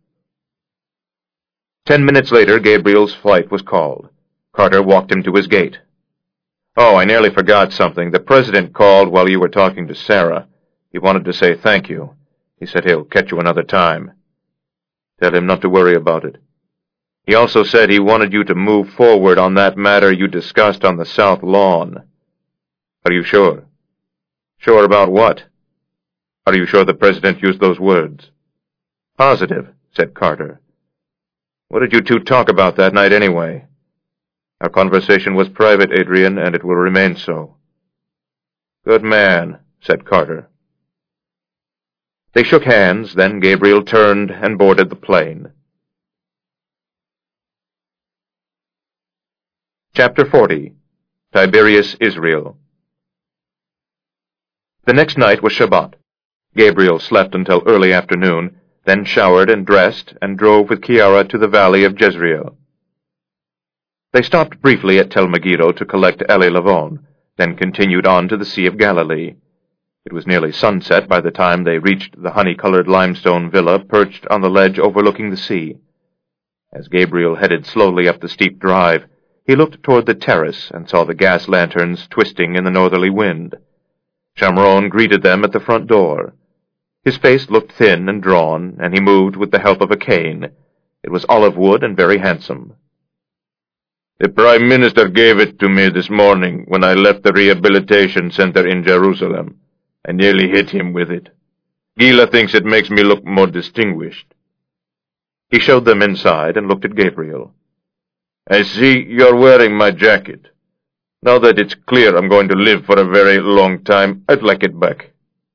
Ten minutes later, Gabriel's flight was called. Carter walked him to his gate. Oh, I nearly forgot something. The President called while you were talking to Sarah. He wanted to say thank you. He said he'll catch you another time. Tell him not to worry about it. He also said he wanted you to move forward on that matter you discussed on the South Lawn. Are you sure? Sure about what? Are you sure the President used those words? Positive, said Carter. What did you two talk about that night anyway? Our conversation was private, Adrian, and it will remain so. Good man, said Carter. They shook hands, then Gabriel turned and boarded the plane. Chapter forty. Tiberius Israel. The next night was Shabbat. Gabriel slept until early afternoon, then showered and dressed, and drove with Chiara to the valley of Jezreel. They stopped briefly at Tel Megiddo to collect Eli Lavon, then continued on to the Sea of Galilee. It was nearly sunset by the time they reached the honey-colored limestone villa perched on the ledge overlooking the sea. As Gabriel headed slowly up the steep drive, he looked toward the terrace and saw the gas lanterns twisting in the northerly wind. Shamron greeted them at the front door. His face looked thin and drawn, and he moved with the help of a cane. It was olive wood and very handsome. The Prime Minister gave it to me this morning when I left the rehabilitation center in Jerusalem. I nearly hit him with it. Gila thinks it makes me look more distinguished. He showed them inside and looked at Gabriel. I see you're wearing my jacket. Now that it's clear I'm going to live for a very long time, I'd like it back.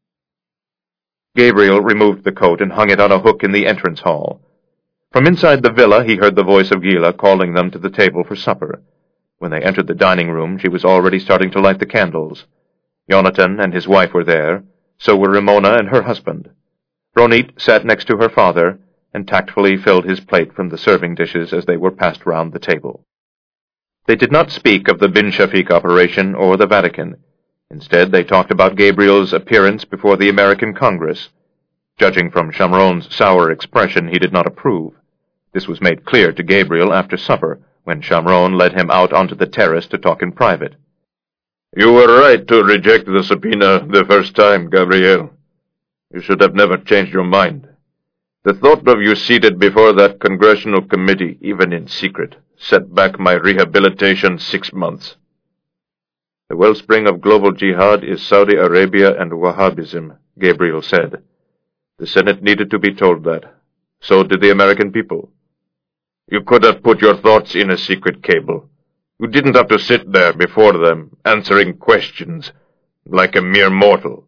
Gabriel removed the coat and hung it on a hook in the entrance hall. From inside the villa he heard the voice of Gila calling them to the table for supper. When they entered the dining room, she was already starting to light the candles. Yonatan and his wife were there, so were Ramona and her husband. Ronit sat next to her father and tactfully filled his plate from the serving dishes as they were passed round the table. They did not speak of the Bin Shafiq operation or the Vatican. Instead, they talked about Gabriel's appearance before the American Congress. Judging from Shamron's sour expression, he did not approve. This was made clear to Gabriel after supper, when Shamron led him out onto the terrace to talk in private. You were right to reject the subpoena the first time, Gabriel. You should have never changed your mind. The thought of you seated before that congressional committee, even in secret, set back my rehabilitation six months. The wellspring of global jihad is Saudi Arabia and Wahhabism, Gabriel said. The Senate needed to be told that. So did the American people. You could have put your thoughts in a secret cable. You didn't have to sit there before them, answering questions, like a mere mortal.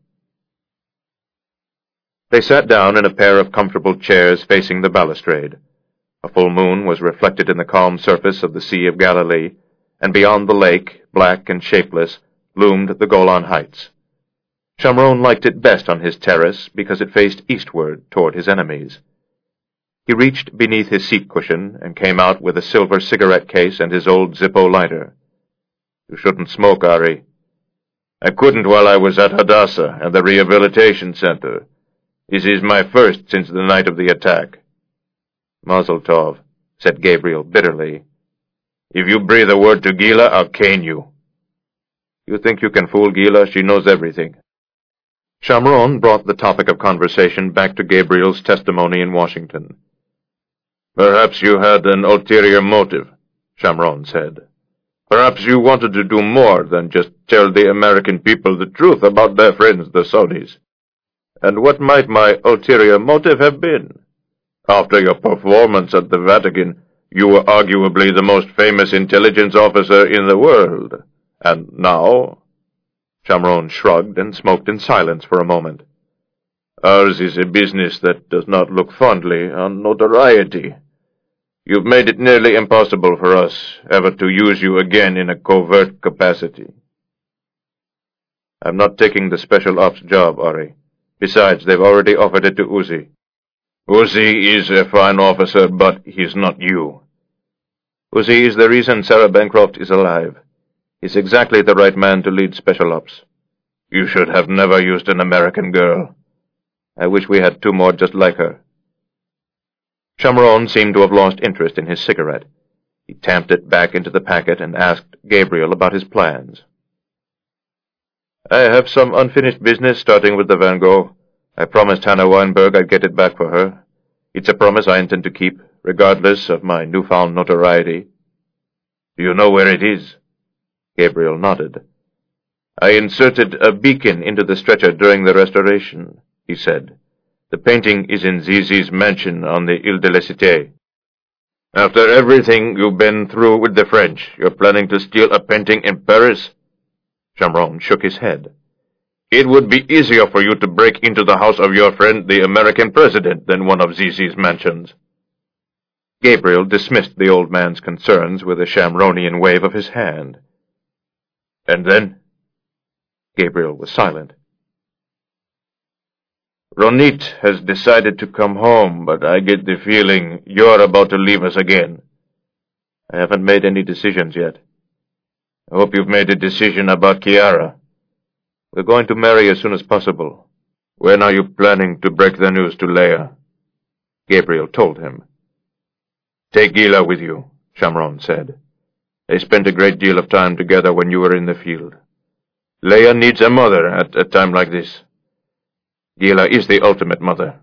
They sat down in a pair of comfortable chairs facing the balustrade. A full moon was reflected in the calm surface of the Sea of Galilee, and beyond the lake, black and shapeless, loomed the Golan Heights. Shamron liked it best on his terrace because it faced eastward toward his enemies. He reached beneath his seat cushion and came out with a silver cigarette case and his old Zippo lighter. You shouldn't smoke, Ari. I couldn't while I was at Hadassah and the rehabilitation center. This is my first since the night of the attack. Mazel tov, said Gabriel bitterly. If you breathe a word to Gila, I'll cane you. You think you can fool Gila? She knows everything. Shamron brought the topic of conversation back to Gabriel's testimony in Washington. Perhaps you had an ulterior motive, Shamron said. Perhaps you wanted to do more than just tell the American people the truth about their friends, the Saudis. And what might my ulterior motive have been? After your performance at the Vatican, you were arguably the most famous intelligence officer in the world. And now? Chamron shrugged and smoked in silence for a moment. Ours is a business that does not look fondly on notoriety. You've made it nearly impossible for us ever to use you again in a covert capacity. I'm not taking the special ops job, Ari. Besides, they've already offered it to Uzi. Uzi is a fine officer, but he's not you. Uzi is the reason Sarah Bancroft is alive. He's exactly the right man to lead special ops. You should have never used an American girl. I wish we had two more just like her. Chamron seemed to have lost interest in his cigarette. He tamped it back into the packet and asked Gabriel about his plans. I have some unfinished business starting with the Van Gogh. I promised Hannah Weinberg I'd get it back for her. It's a promise I intend to keep, regardless of my newfound notoriety. Do you know where it is? Gabriel nodded. I inserted a beacon into the stretcher during the restoration, he said. The painting is in Zizi's mansion on the Ile de la Cité. After everything you've been through with the French, you're planning to steal a painting in Paris? Chamron shook his head. It would be easier for you to break into the house of your friend, the American president, than one of Zizi's mansions. Gabriel dismissed the old man's concerns with a Chamronian wave of his hand. And then? Gabriel was silent. Ronit has decided to come home, but I get the feeling you're about to leave us again. I haven't made any decisions yet. I hope you've made a decision about Chiara. We're going to marry as soon as possible. When are you planning to break the news to Leia? Gabriel told him. Take Gila with you, Chamron said. They spent a great deal of time together when you were in the field. Leia needs a mother at a time like this. Gila is the ultimate mother.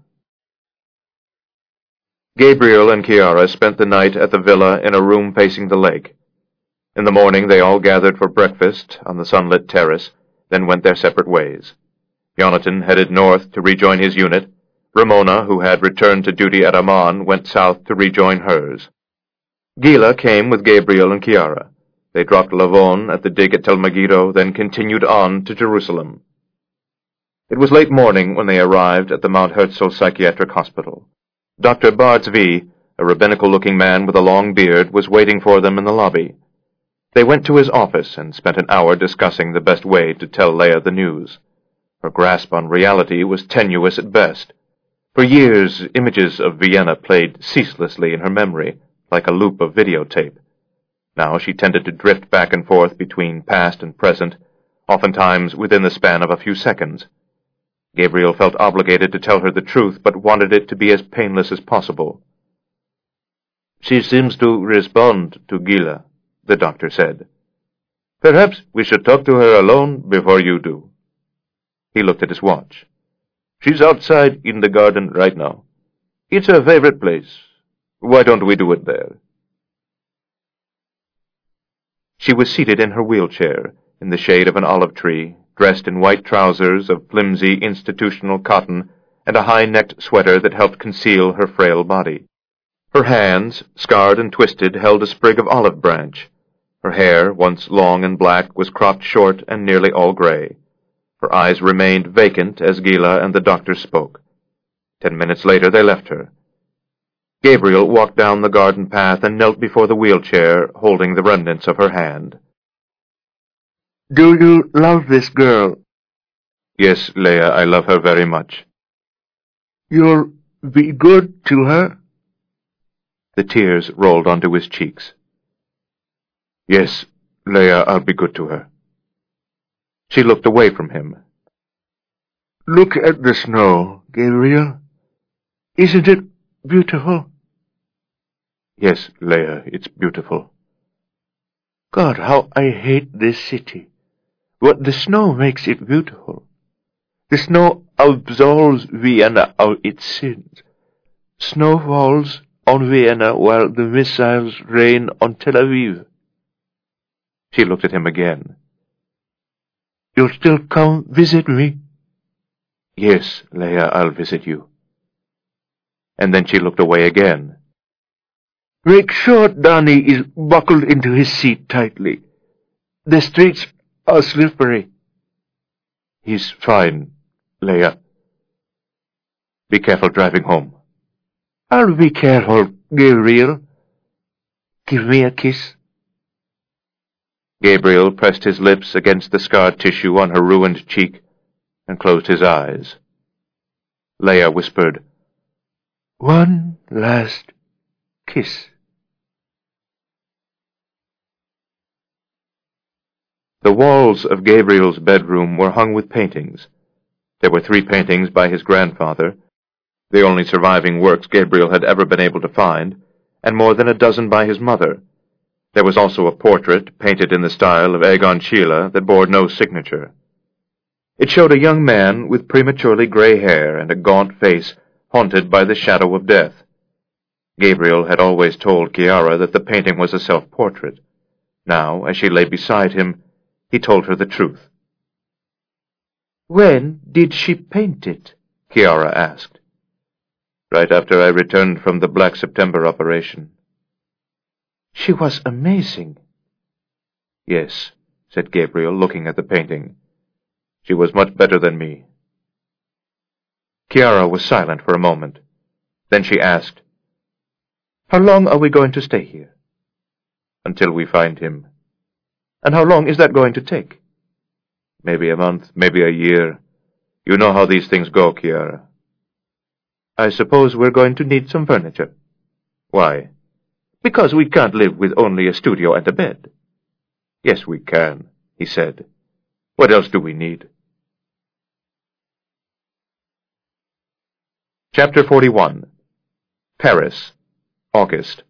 Gabriel and Chiara spent the night at the villa in a room facing the lake. In the morning they all gathered for breakfast on the sunlit terrace, then went their separate ways. Jonathan headed north to rejoin his unit. Ramona, who had returned to duty at Amman, went south to rejoin hers. Gila came with Gabriel and Chiara. They dropped Lavon at the dig at Tel Megiddo, then continued on to Jerusalem. It was late morning when they arrived at the Mount Herzl Psychiatric Hospital. Doctor Bardsvi, a rabbinical-looking man with a long beard, was waiting for them in the lobby. They went to his office and spent an hour discussing the best way to tell Leia the news. Her grasp on reality was tenuous at best. For years, images of Vienna played ceaselessly in her memory, like a loop of videotape. Now she tended to drift back and forth between past and present, oftentimes within the span of a few seconds. Gabriel felt obligated to tell her the truth, but wanted it to be as painless as possible. She seems to respond to Gila, the doctor said. Perhaps we should talk to her alone before you do. He looked at his watch. She's outside in the garden right now. It's her favorite place. Why don't we do it there? She was seated in her wheelchair, in the shade of an olive tree, dressed in white trousers of flimsy institutional cotton and a high-necked sweater that helped conceal her frail body. Her hands, scarred and twisted, held a sprig of olive branch. Her hair, once long and black, was cropped short and nearly all gray. Her eyes remained vacant as Gila and the doctor spoke. Ten minutes later they left her. Gabriel walked down the garden path and knelt before the wheelchair, holding the remnants of her hand. Do you love this girl? Yes, Leia, I love her very much. You'll be good to her? The tears rolled onto his cheeks. Yes, Leia, I'll be good to her. She looked away from him. Look at the snow, Gabriel. Isn't it beautiful? Yes, Leia, it's beautiful. God, how I hate this city. But the snow makes it beautiful. The snow absolves Vienna of its sins. Snow falls on Vienna while the missiles rain on Tel Aviv. She looked at him again. You'll still come visit me? Yes, Leia, I'll visit you. And then she looked away again. Make sure Danny is buckled into his seat tightly. The streets are slippery. He's fine, Leia. Be careful driving home. I'll be careful, Gabriel. Give me a kiss. Gabriel pressed his lips against the scarred tissue on her ruined cheek and closed his eyes. Leia whispered, One last kiss. The walls of Gabriel's bedroom were hung with paintings. There were three paintings by his grandfather, the only surviving works Gabriel had ever been able to find, and more than a dozen by his mother. There was also a portrait, painted in the style of Egon Schiele, that bore no signature. It showed a young man with prematurely gray hair and a gaunt face, haunted by the shadow of death. Gabriel had always told Chiara that the painting was a self-portrait. Now, as she lay beside him, he told her the truth. When did she paint it? Chiara asked. Right after I returned from the Black September operation. She was amazing. Yes, said Gabriel, looking at the painting. She was much better than me. Chiara was silent for a moment. Then she asked, How long are we going to stay here? Until we find him. And how long is that going to take? Maybe a month, maybe a year. You know how these things go, Chiara. I suppose we're going to need some furniture. Why? Because we can't live with only a studio and a bed. Yes, we can, he said. What else do we need? Chapter forty-one. Paris, August.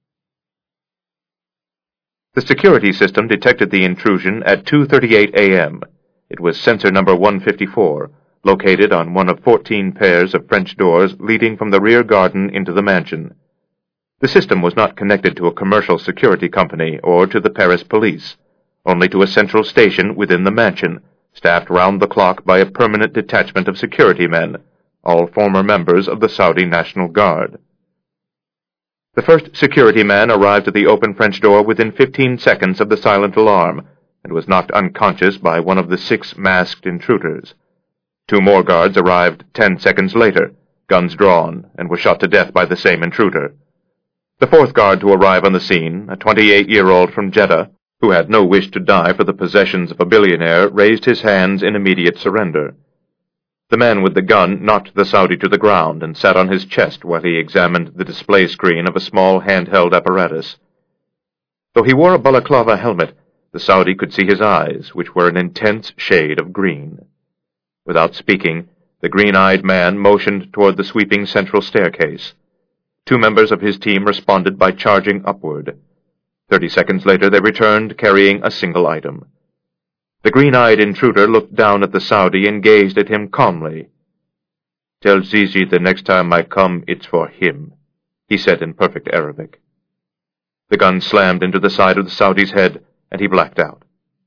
The security system detected the intrusion at two thirty-eight a m It was sensor number one fifty-four, located on one of fourteen pairs of French doors leading from the rear garden into the mansion. The system was not connected to a commercial security company or to the Paris police, only to a central station within the mansion, staffed round the clock by a permanent detachment of security men, all former members of the Saudi National Guard. The first security man arrived at the open French door within fifteen seconds of the silent alarm, and was knocked unconscious by one of the six masked intruders. Two more guards arrived ten seconds later, guns drawn, and were shot to death by the same intruder. The fourth guard to arrive on the scene, a twenty-eight-year-old from Jeddah, who had no wish to die for the possessions of a billionaire, raised his hands in immediate surrender. The man with the gun knocked the Saudi to the ground and sat on his chest while he examined the display screen of a small handheld apparatus. Though he wore a balaclava helmet, the Saudi could see his eyes, which were an intense shade of green. Without speaking, the green-eyed man motioned toward the sweeping central staircase. Two members of his team responded by charging upward. Thirty seconds later they returned, carrying a single item. The green-eyed intruder looked down at the Saudi and gazed at him calmly. "Tell Zizi the next time I come it's for him," he said in perfect Arabic. The gun slammed into the side of the Saudi's head, and he blacked out.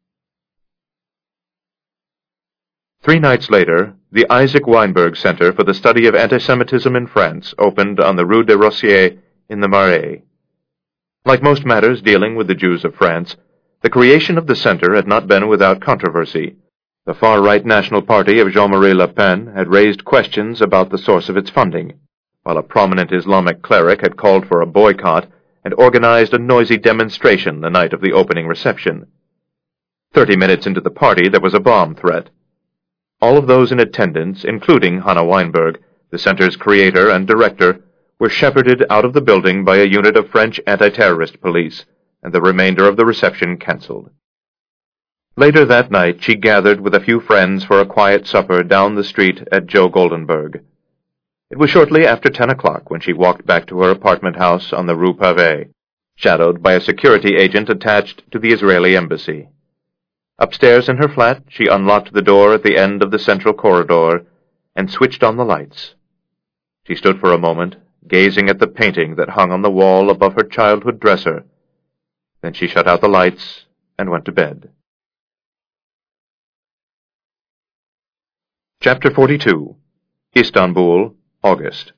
Three nights later, the Isaac Weinberg Center for the Study of Antisemitism in France opened on the Rue des Rossiers in the Marais. Like most matters dealing with the Jews of France, the creation of the center had not been without controversy. The far-right National Party of Jean-Marie Le Pen had raised questions about the source of its funding, while a prominent Islamic cleric had called for a boycott and organized a noisy demonstration the night of the opening reception. Thirty minutes into the party, there was a bomb threat. All of those in attendance, including Hannah Weinberg, the center's creator and director, were shepherded out of the building by a unit of French anti-terrorist police, and the remainder of the reception cancelled. Later that night, she gathered with a few friends for a quiet supper down the street at Joe Goldenberg. It was shortly after ten o'clock when she walked back to her apartment house on the Rue Pavée, shadowed by a security agent attached to the Israeli embassy. Upstairs in her flat, she unlocked the door at the end of the central corridor and switched on the lights. She stood for a moment, gazing at the painting that hung on the wall above her childhood dresser. Then she shut out the lights and went to bed. Chapter forty-two. Istanbul, August.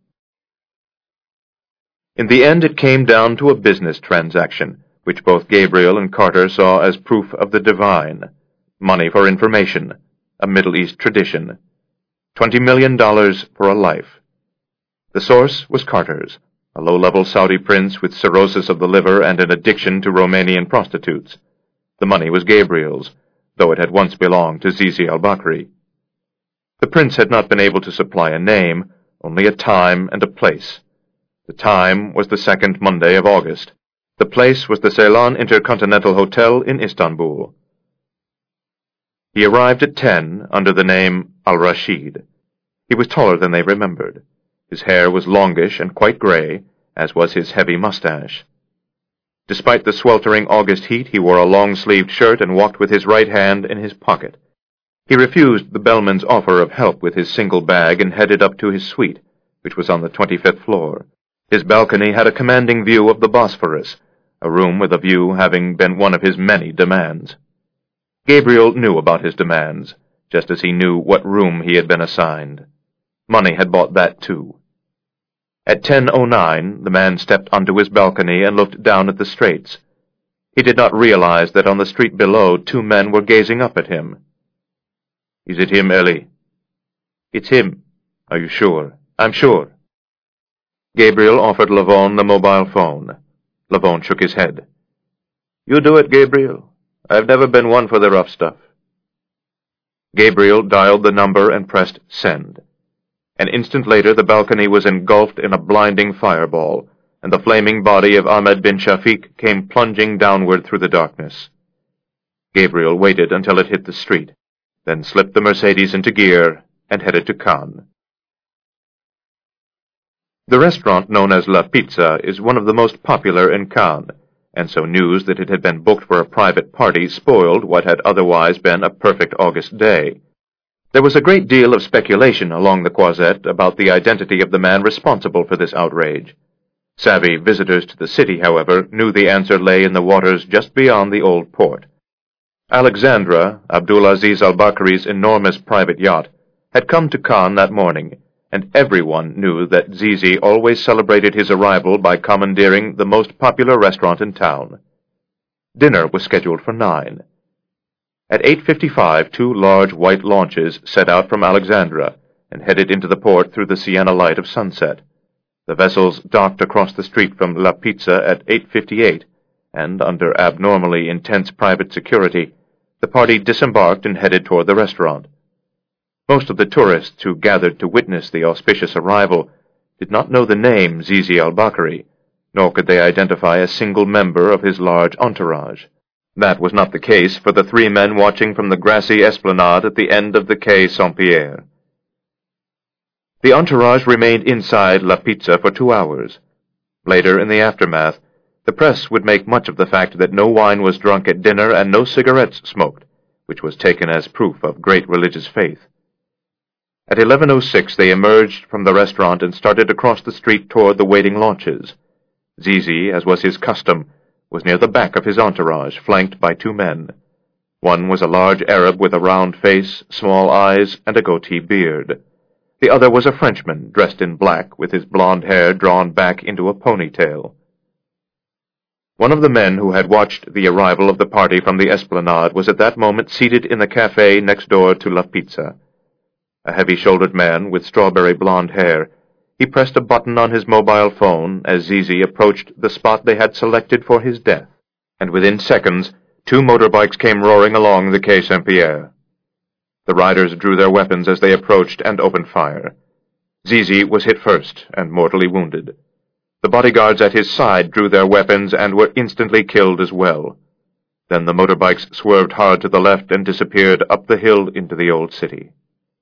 In the end it came down to a business transaction, which both Gabriel and Carter saw as proof of the divine. Money for information, a Middle East tradition. Twenty million dollars for a life. The source was Carter's, a low-level Saudi prince with cirrhosis of the liver and an addiction to Romanian prostitutes. The money was Gabriel's, though it had once belonged to Zizi al-Bakri. The prince had not been able to supply a name, only a time and a place. The time was the second Monday of August. The place was the Ceylan Intercontinental Hotel in Istanbul. He arrived at ten under the name Al-Rashid. He was taller than they remembered. His hair was longish and quite gray, as was his heavy mustache. Despite the sweltering August heat, he wore a long-sleeved shirt and walked with his right hand in his pocket. He refused the bellman's offer of help with his single bag and headed up to his suite, which was on the twenty-fifth floor. His balcony had a commanding view of the Bosphorus, a room with a view having been one of his many demands. Gabriel knew about his demands, just as he knew what room he had been assigned. Money had bought that too. At ten oh nine, the man stepped onto his balcony and looked down at the straits. He did not realize that on the street below two men were gazing up at him. "Is it him, Ellie?" "It's him." "Are you sure?" "I'm sure." Gabriel offered Lavon the mobile phone. Lavon shook his head. "You do it, Gabriel. I've never been one for the rough stuff." Gabriel dialed the number and pressed send. An instant later the balcony was engulfed in a blinding fireball, and the flaming body of Ahmed bin Shafiq came plunging downward through the darkness. Gabriel waited until it hit the street, then slipped the Mercedes into gear and headed to Cannes. The restaurant known as La Pizza is one of the most popular in Cannes, and so news that it had been booked for a private party spoiled what had otherwise been a perfect August day. There was a great deal of speculation along the Croisette about the identity of the man responsible for this outrage. Savvy visitors to the city, however, knew the answer lay in the waters just beyond the old port. Alexandra, Abdulaziz al-Bakri's enormous private yacht, had come to Cannes that morning, and everyone knew that Zizi always celebrated his arrival by commandeering the most popular restaurant in town. Dinner was scheduled for nine. At eight fifty-five, two large white launches set out from Alexandra and headed into the port through the sienna light of sunset. The vessels docked across the street from La Pizza at eight fifty-eight, and, under abnormally intense private security, the party disembarked and headed toward the restaurant. Most of the tourists who gathered to witness the auspicious arrival did not know the name Zizi al-Bakri, nor could they identify a single member of his large entourage. That was not the case for the three men watching from the grassy esplanade at the end of the Quai Saint-Pierre. The entourage remained inside La Pizza for two hours. Later, in the aftermath, the press would make much of the fact that no wine was drunk at dinner and no cigarettes smoked, which was taken as proof of great religious faith. At eleven oh six they emerged from the restaurant and started across the street toward the waiting launches. Zizi, as was his custom, was near the back of his entourage, flanked by two men. One was a large Arab with a round face, small eyes, and a goatee beard. The other was a Frenchman, dressed in black, with his blond hair drawn back into a ponytail. One of the men who had watched the arrival of the party from the esplanade was at that moment seated in the cafe next door to La Pizza. A heavy-shouldered man with strawberry blonde hair, he pressed a button on his mobile phone as Zizi approached the spot they had selected for his death, and within seconds two motorbikes came roaring along the Quai Saint-Pierre. The riders drew their weapons as they approached and opened fire. Zizi was hit first and mortally wounded. The bodyguards at his side drew their weapons and were instantly killed as well. Then the motorbikes swerved hard to the left and disappeared up the hill into the old city.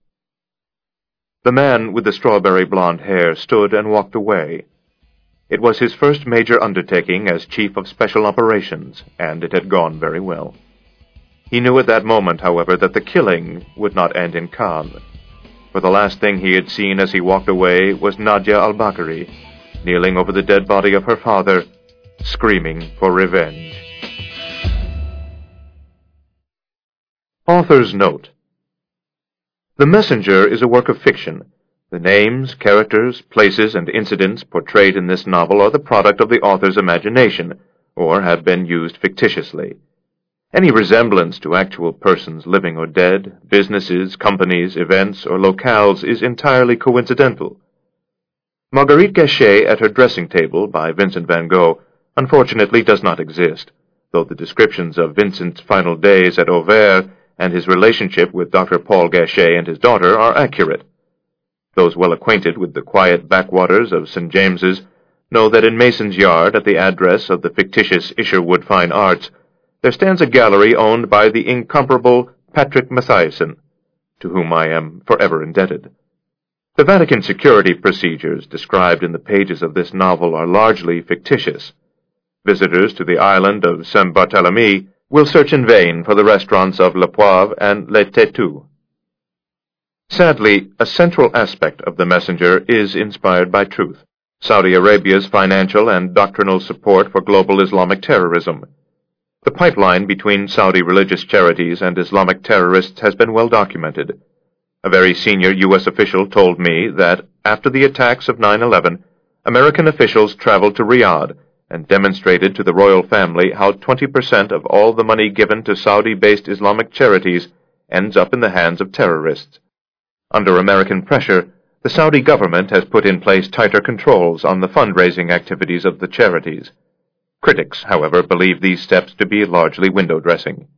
The man with the strawberry blonde hair stood and walked away. It was his first major undertaking as Chief of Special Operations, and it had gone very well. He knew at that moment, however, that the killing would not end in Cannes, for the last thing he had seen as he walked away was Nadia al-Bakri, kneeling over the dead body of her father, screaming for revenge. Author's note. The Messenger is a work of fiction. The names, characters, places, and incidents portrayed in this novel are the product of the author's imagination, or have been used fictitiously. Any resemblance to actual persons living or dead, businesses, companies, events, or locales is entirely coincidental. Marguerite Gachet at her dressing table by Vincent van Gogh unfortunately does not exist, though the descriptions of Vincent's final days at Auvers and his relationship with Doctor Paul Gachet and his daughter are accurate. Those well acquainted with the quiet backwaters of Saint James's know that in Mason's Yard, at the address of the fictitious Isherwood Fine Arts, there stands a gallery owned by the incomparable Patrick Matthiessen, to whom I am forever indebted. The Vatican security procedures described in the pages of this novel are largely fictitious. Visitors to the island of Saint Barthélemy will search in vain for the restaurants of Le Poivre and Le Tétu. Sadly, a central aspect of The Messenger is inspired by truth: Saudi Arabia's financial and doctrinal support for global Islamic terrorism. The pipeline between Saudi religious charities and Islamic terrorists has been well documented. A very senior U S official told me that, after the attacks of nine eleven, American officials traveled to Riyadh and demonstrated to the royal family how twenty percent of all the money given to Saudi-based Islamic charities ends up in the hands of terrorists. Under American pressure, the Saudi government has put in place tighter controls on the fundraising activities of the charities. Critics, however, believe these steps to be largely window dressing.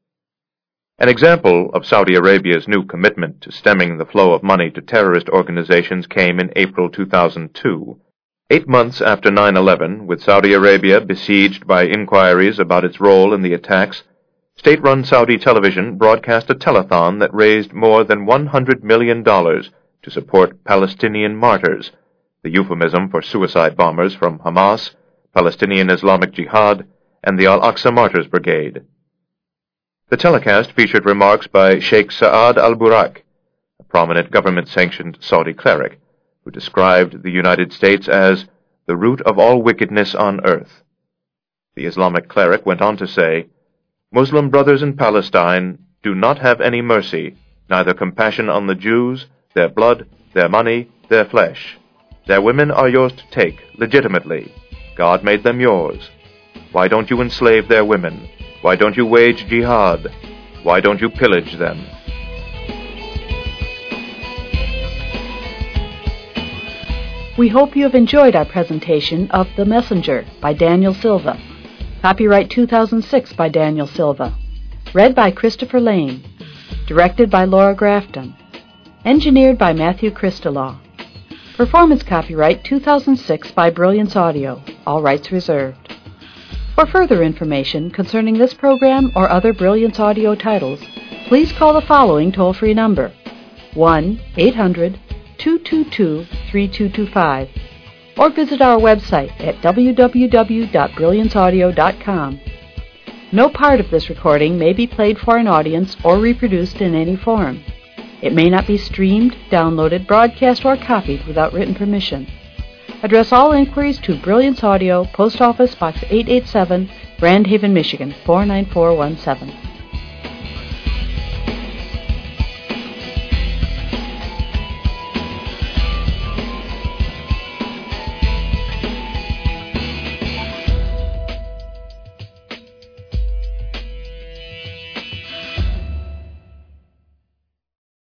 An example of Saudi Arabia's new commitment to stemming the flow of money to terrorist organizations came in April two thousand two. Eight months after nine eleven, with Saudi Arabia besieged by inquiries about its role in the attacks, state-run Saudi television broadcast a telethon that raised more than one hundred million dollars to support Palestinian martyrs, the euphemism for suicide bombers from Hamas, Palestinian Islamic Jihad, and the Al-Aqsa Martyrs Brigade. The telecast featured remarks by Sheikh Saad al-Burak, a prominent government-sanctioned Saudi cleric, who described the United States as the root of all wickedness on earth. The Islamic cleric went on to say, "Muslim brothers in Palestine do not have any mercy, neither compassion on the Jews, their blood, their money, their flesh. Their women are yours to take, legitimately. God made them yours. Why don't you enslave their women? Why don't you wage jihad? Why don't you pillage them?" We hope you have enjoyed our presentation of The Messenger by Daniel Silva. Copyright two thousand six by Daniel Silva. Read by Christopher Lane. Directed by Laura Grafton. Engineered by Matthew Christelaw. Performance copyright two thousand six by Brilliance Audio. All rights reserved. For further information concerning this program or other Brilliance Audio titles, please call the following toll-free number, one eight hundred two two two three two two five, or visit our website at w w w dot brilliance audio dot com. No part of this recording may be played for an audience or reproduced in any form. It may not be streamed, downloaded, broadcast, or copied without written permission. Address all inquiries to Brilliance Audio, Post Office Box eight eighty-seven, Grand Haven, Michigan four nine four one seven.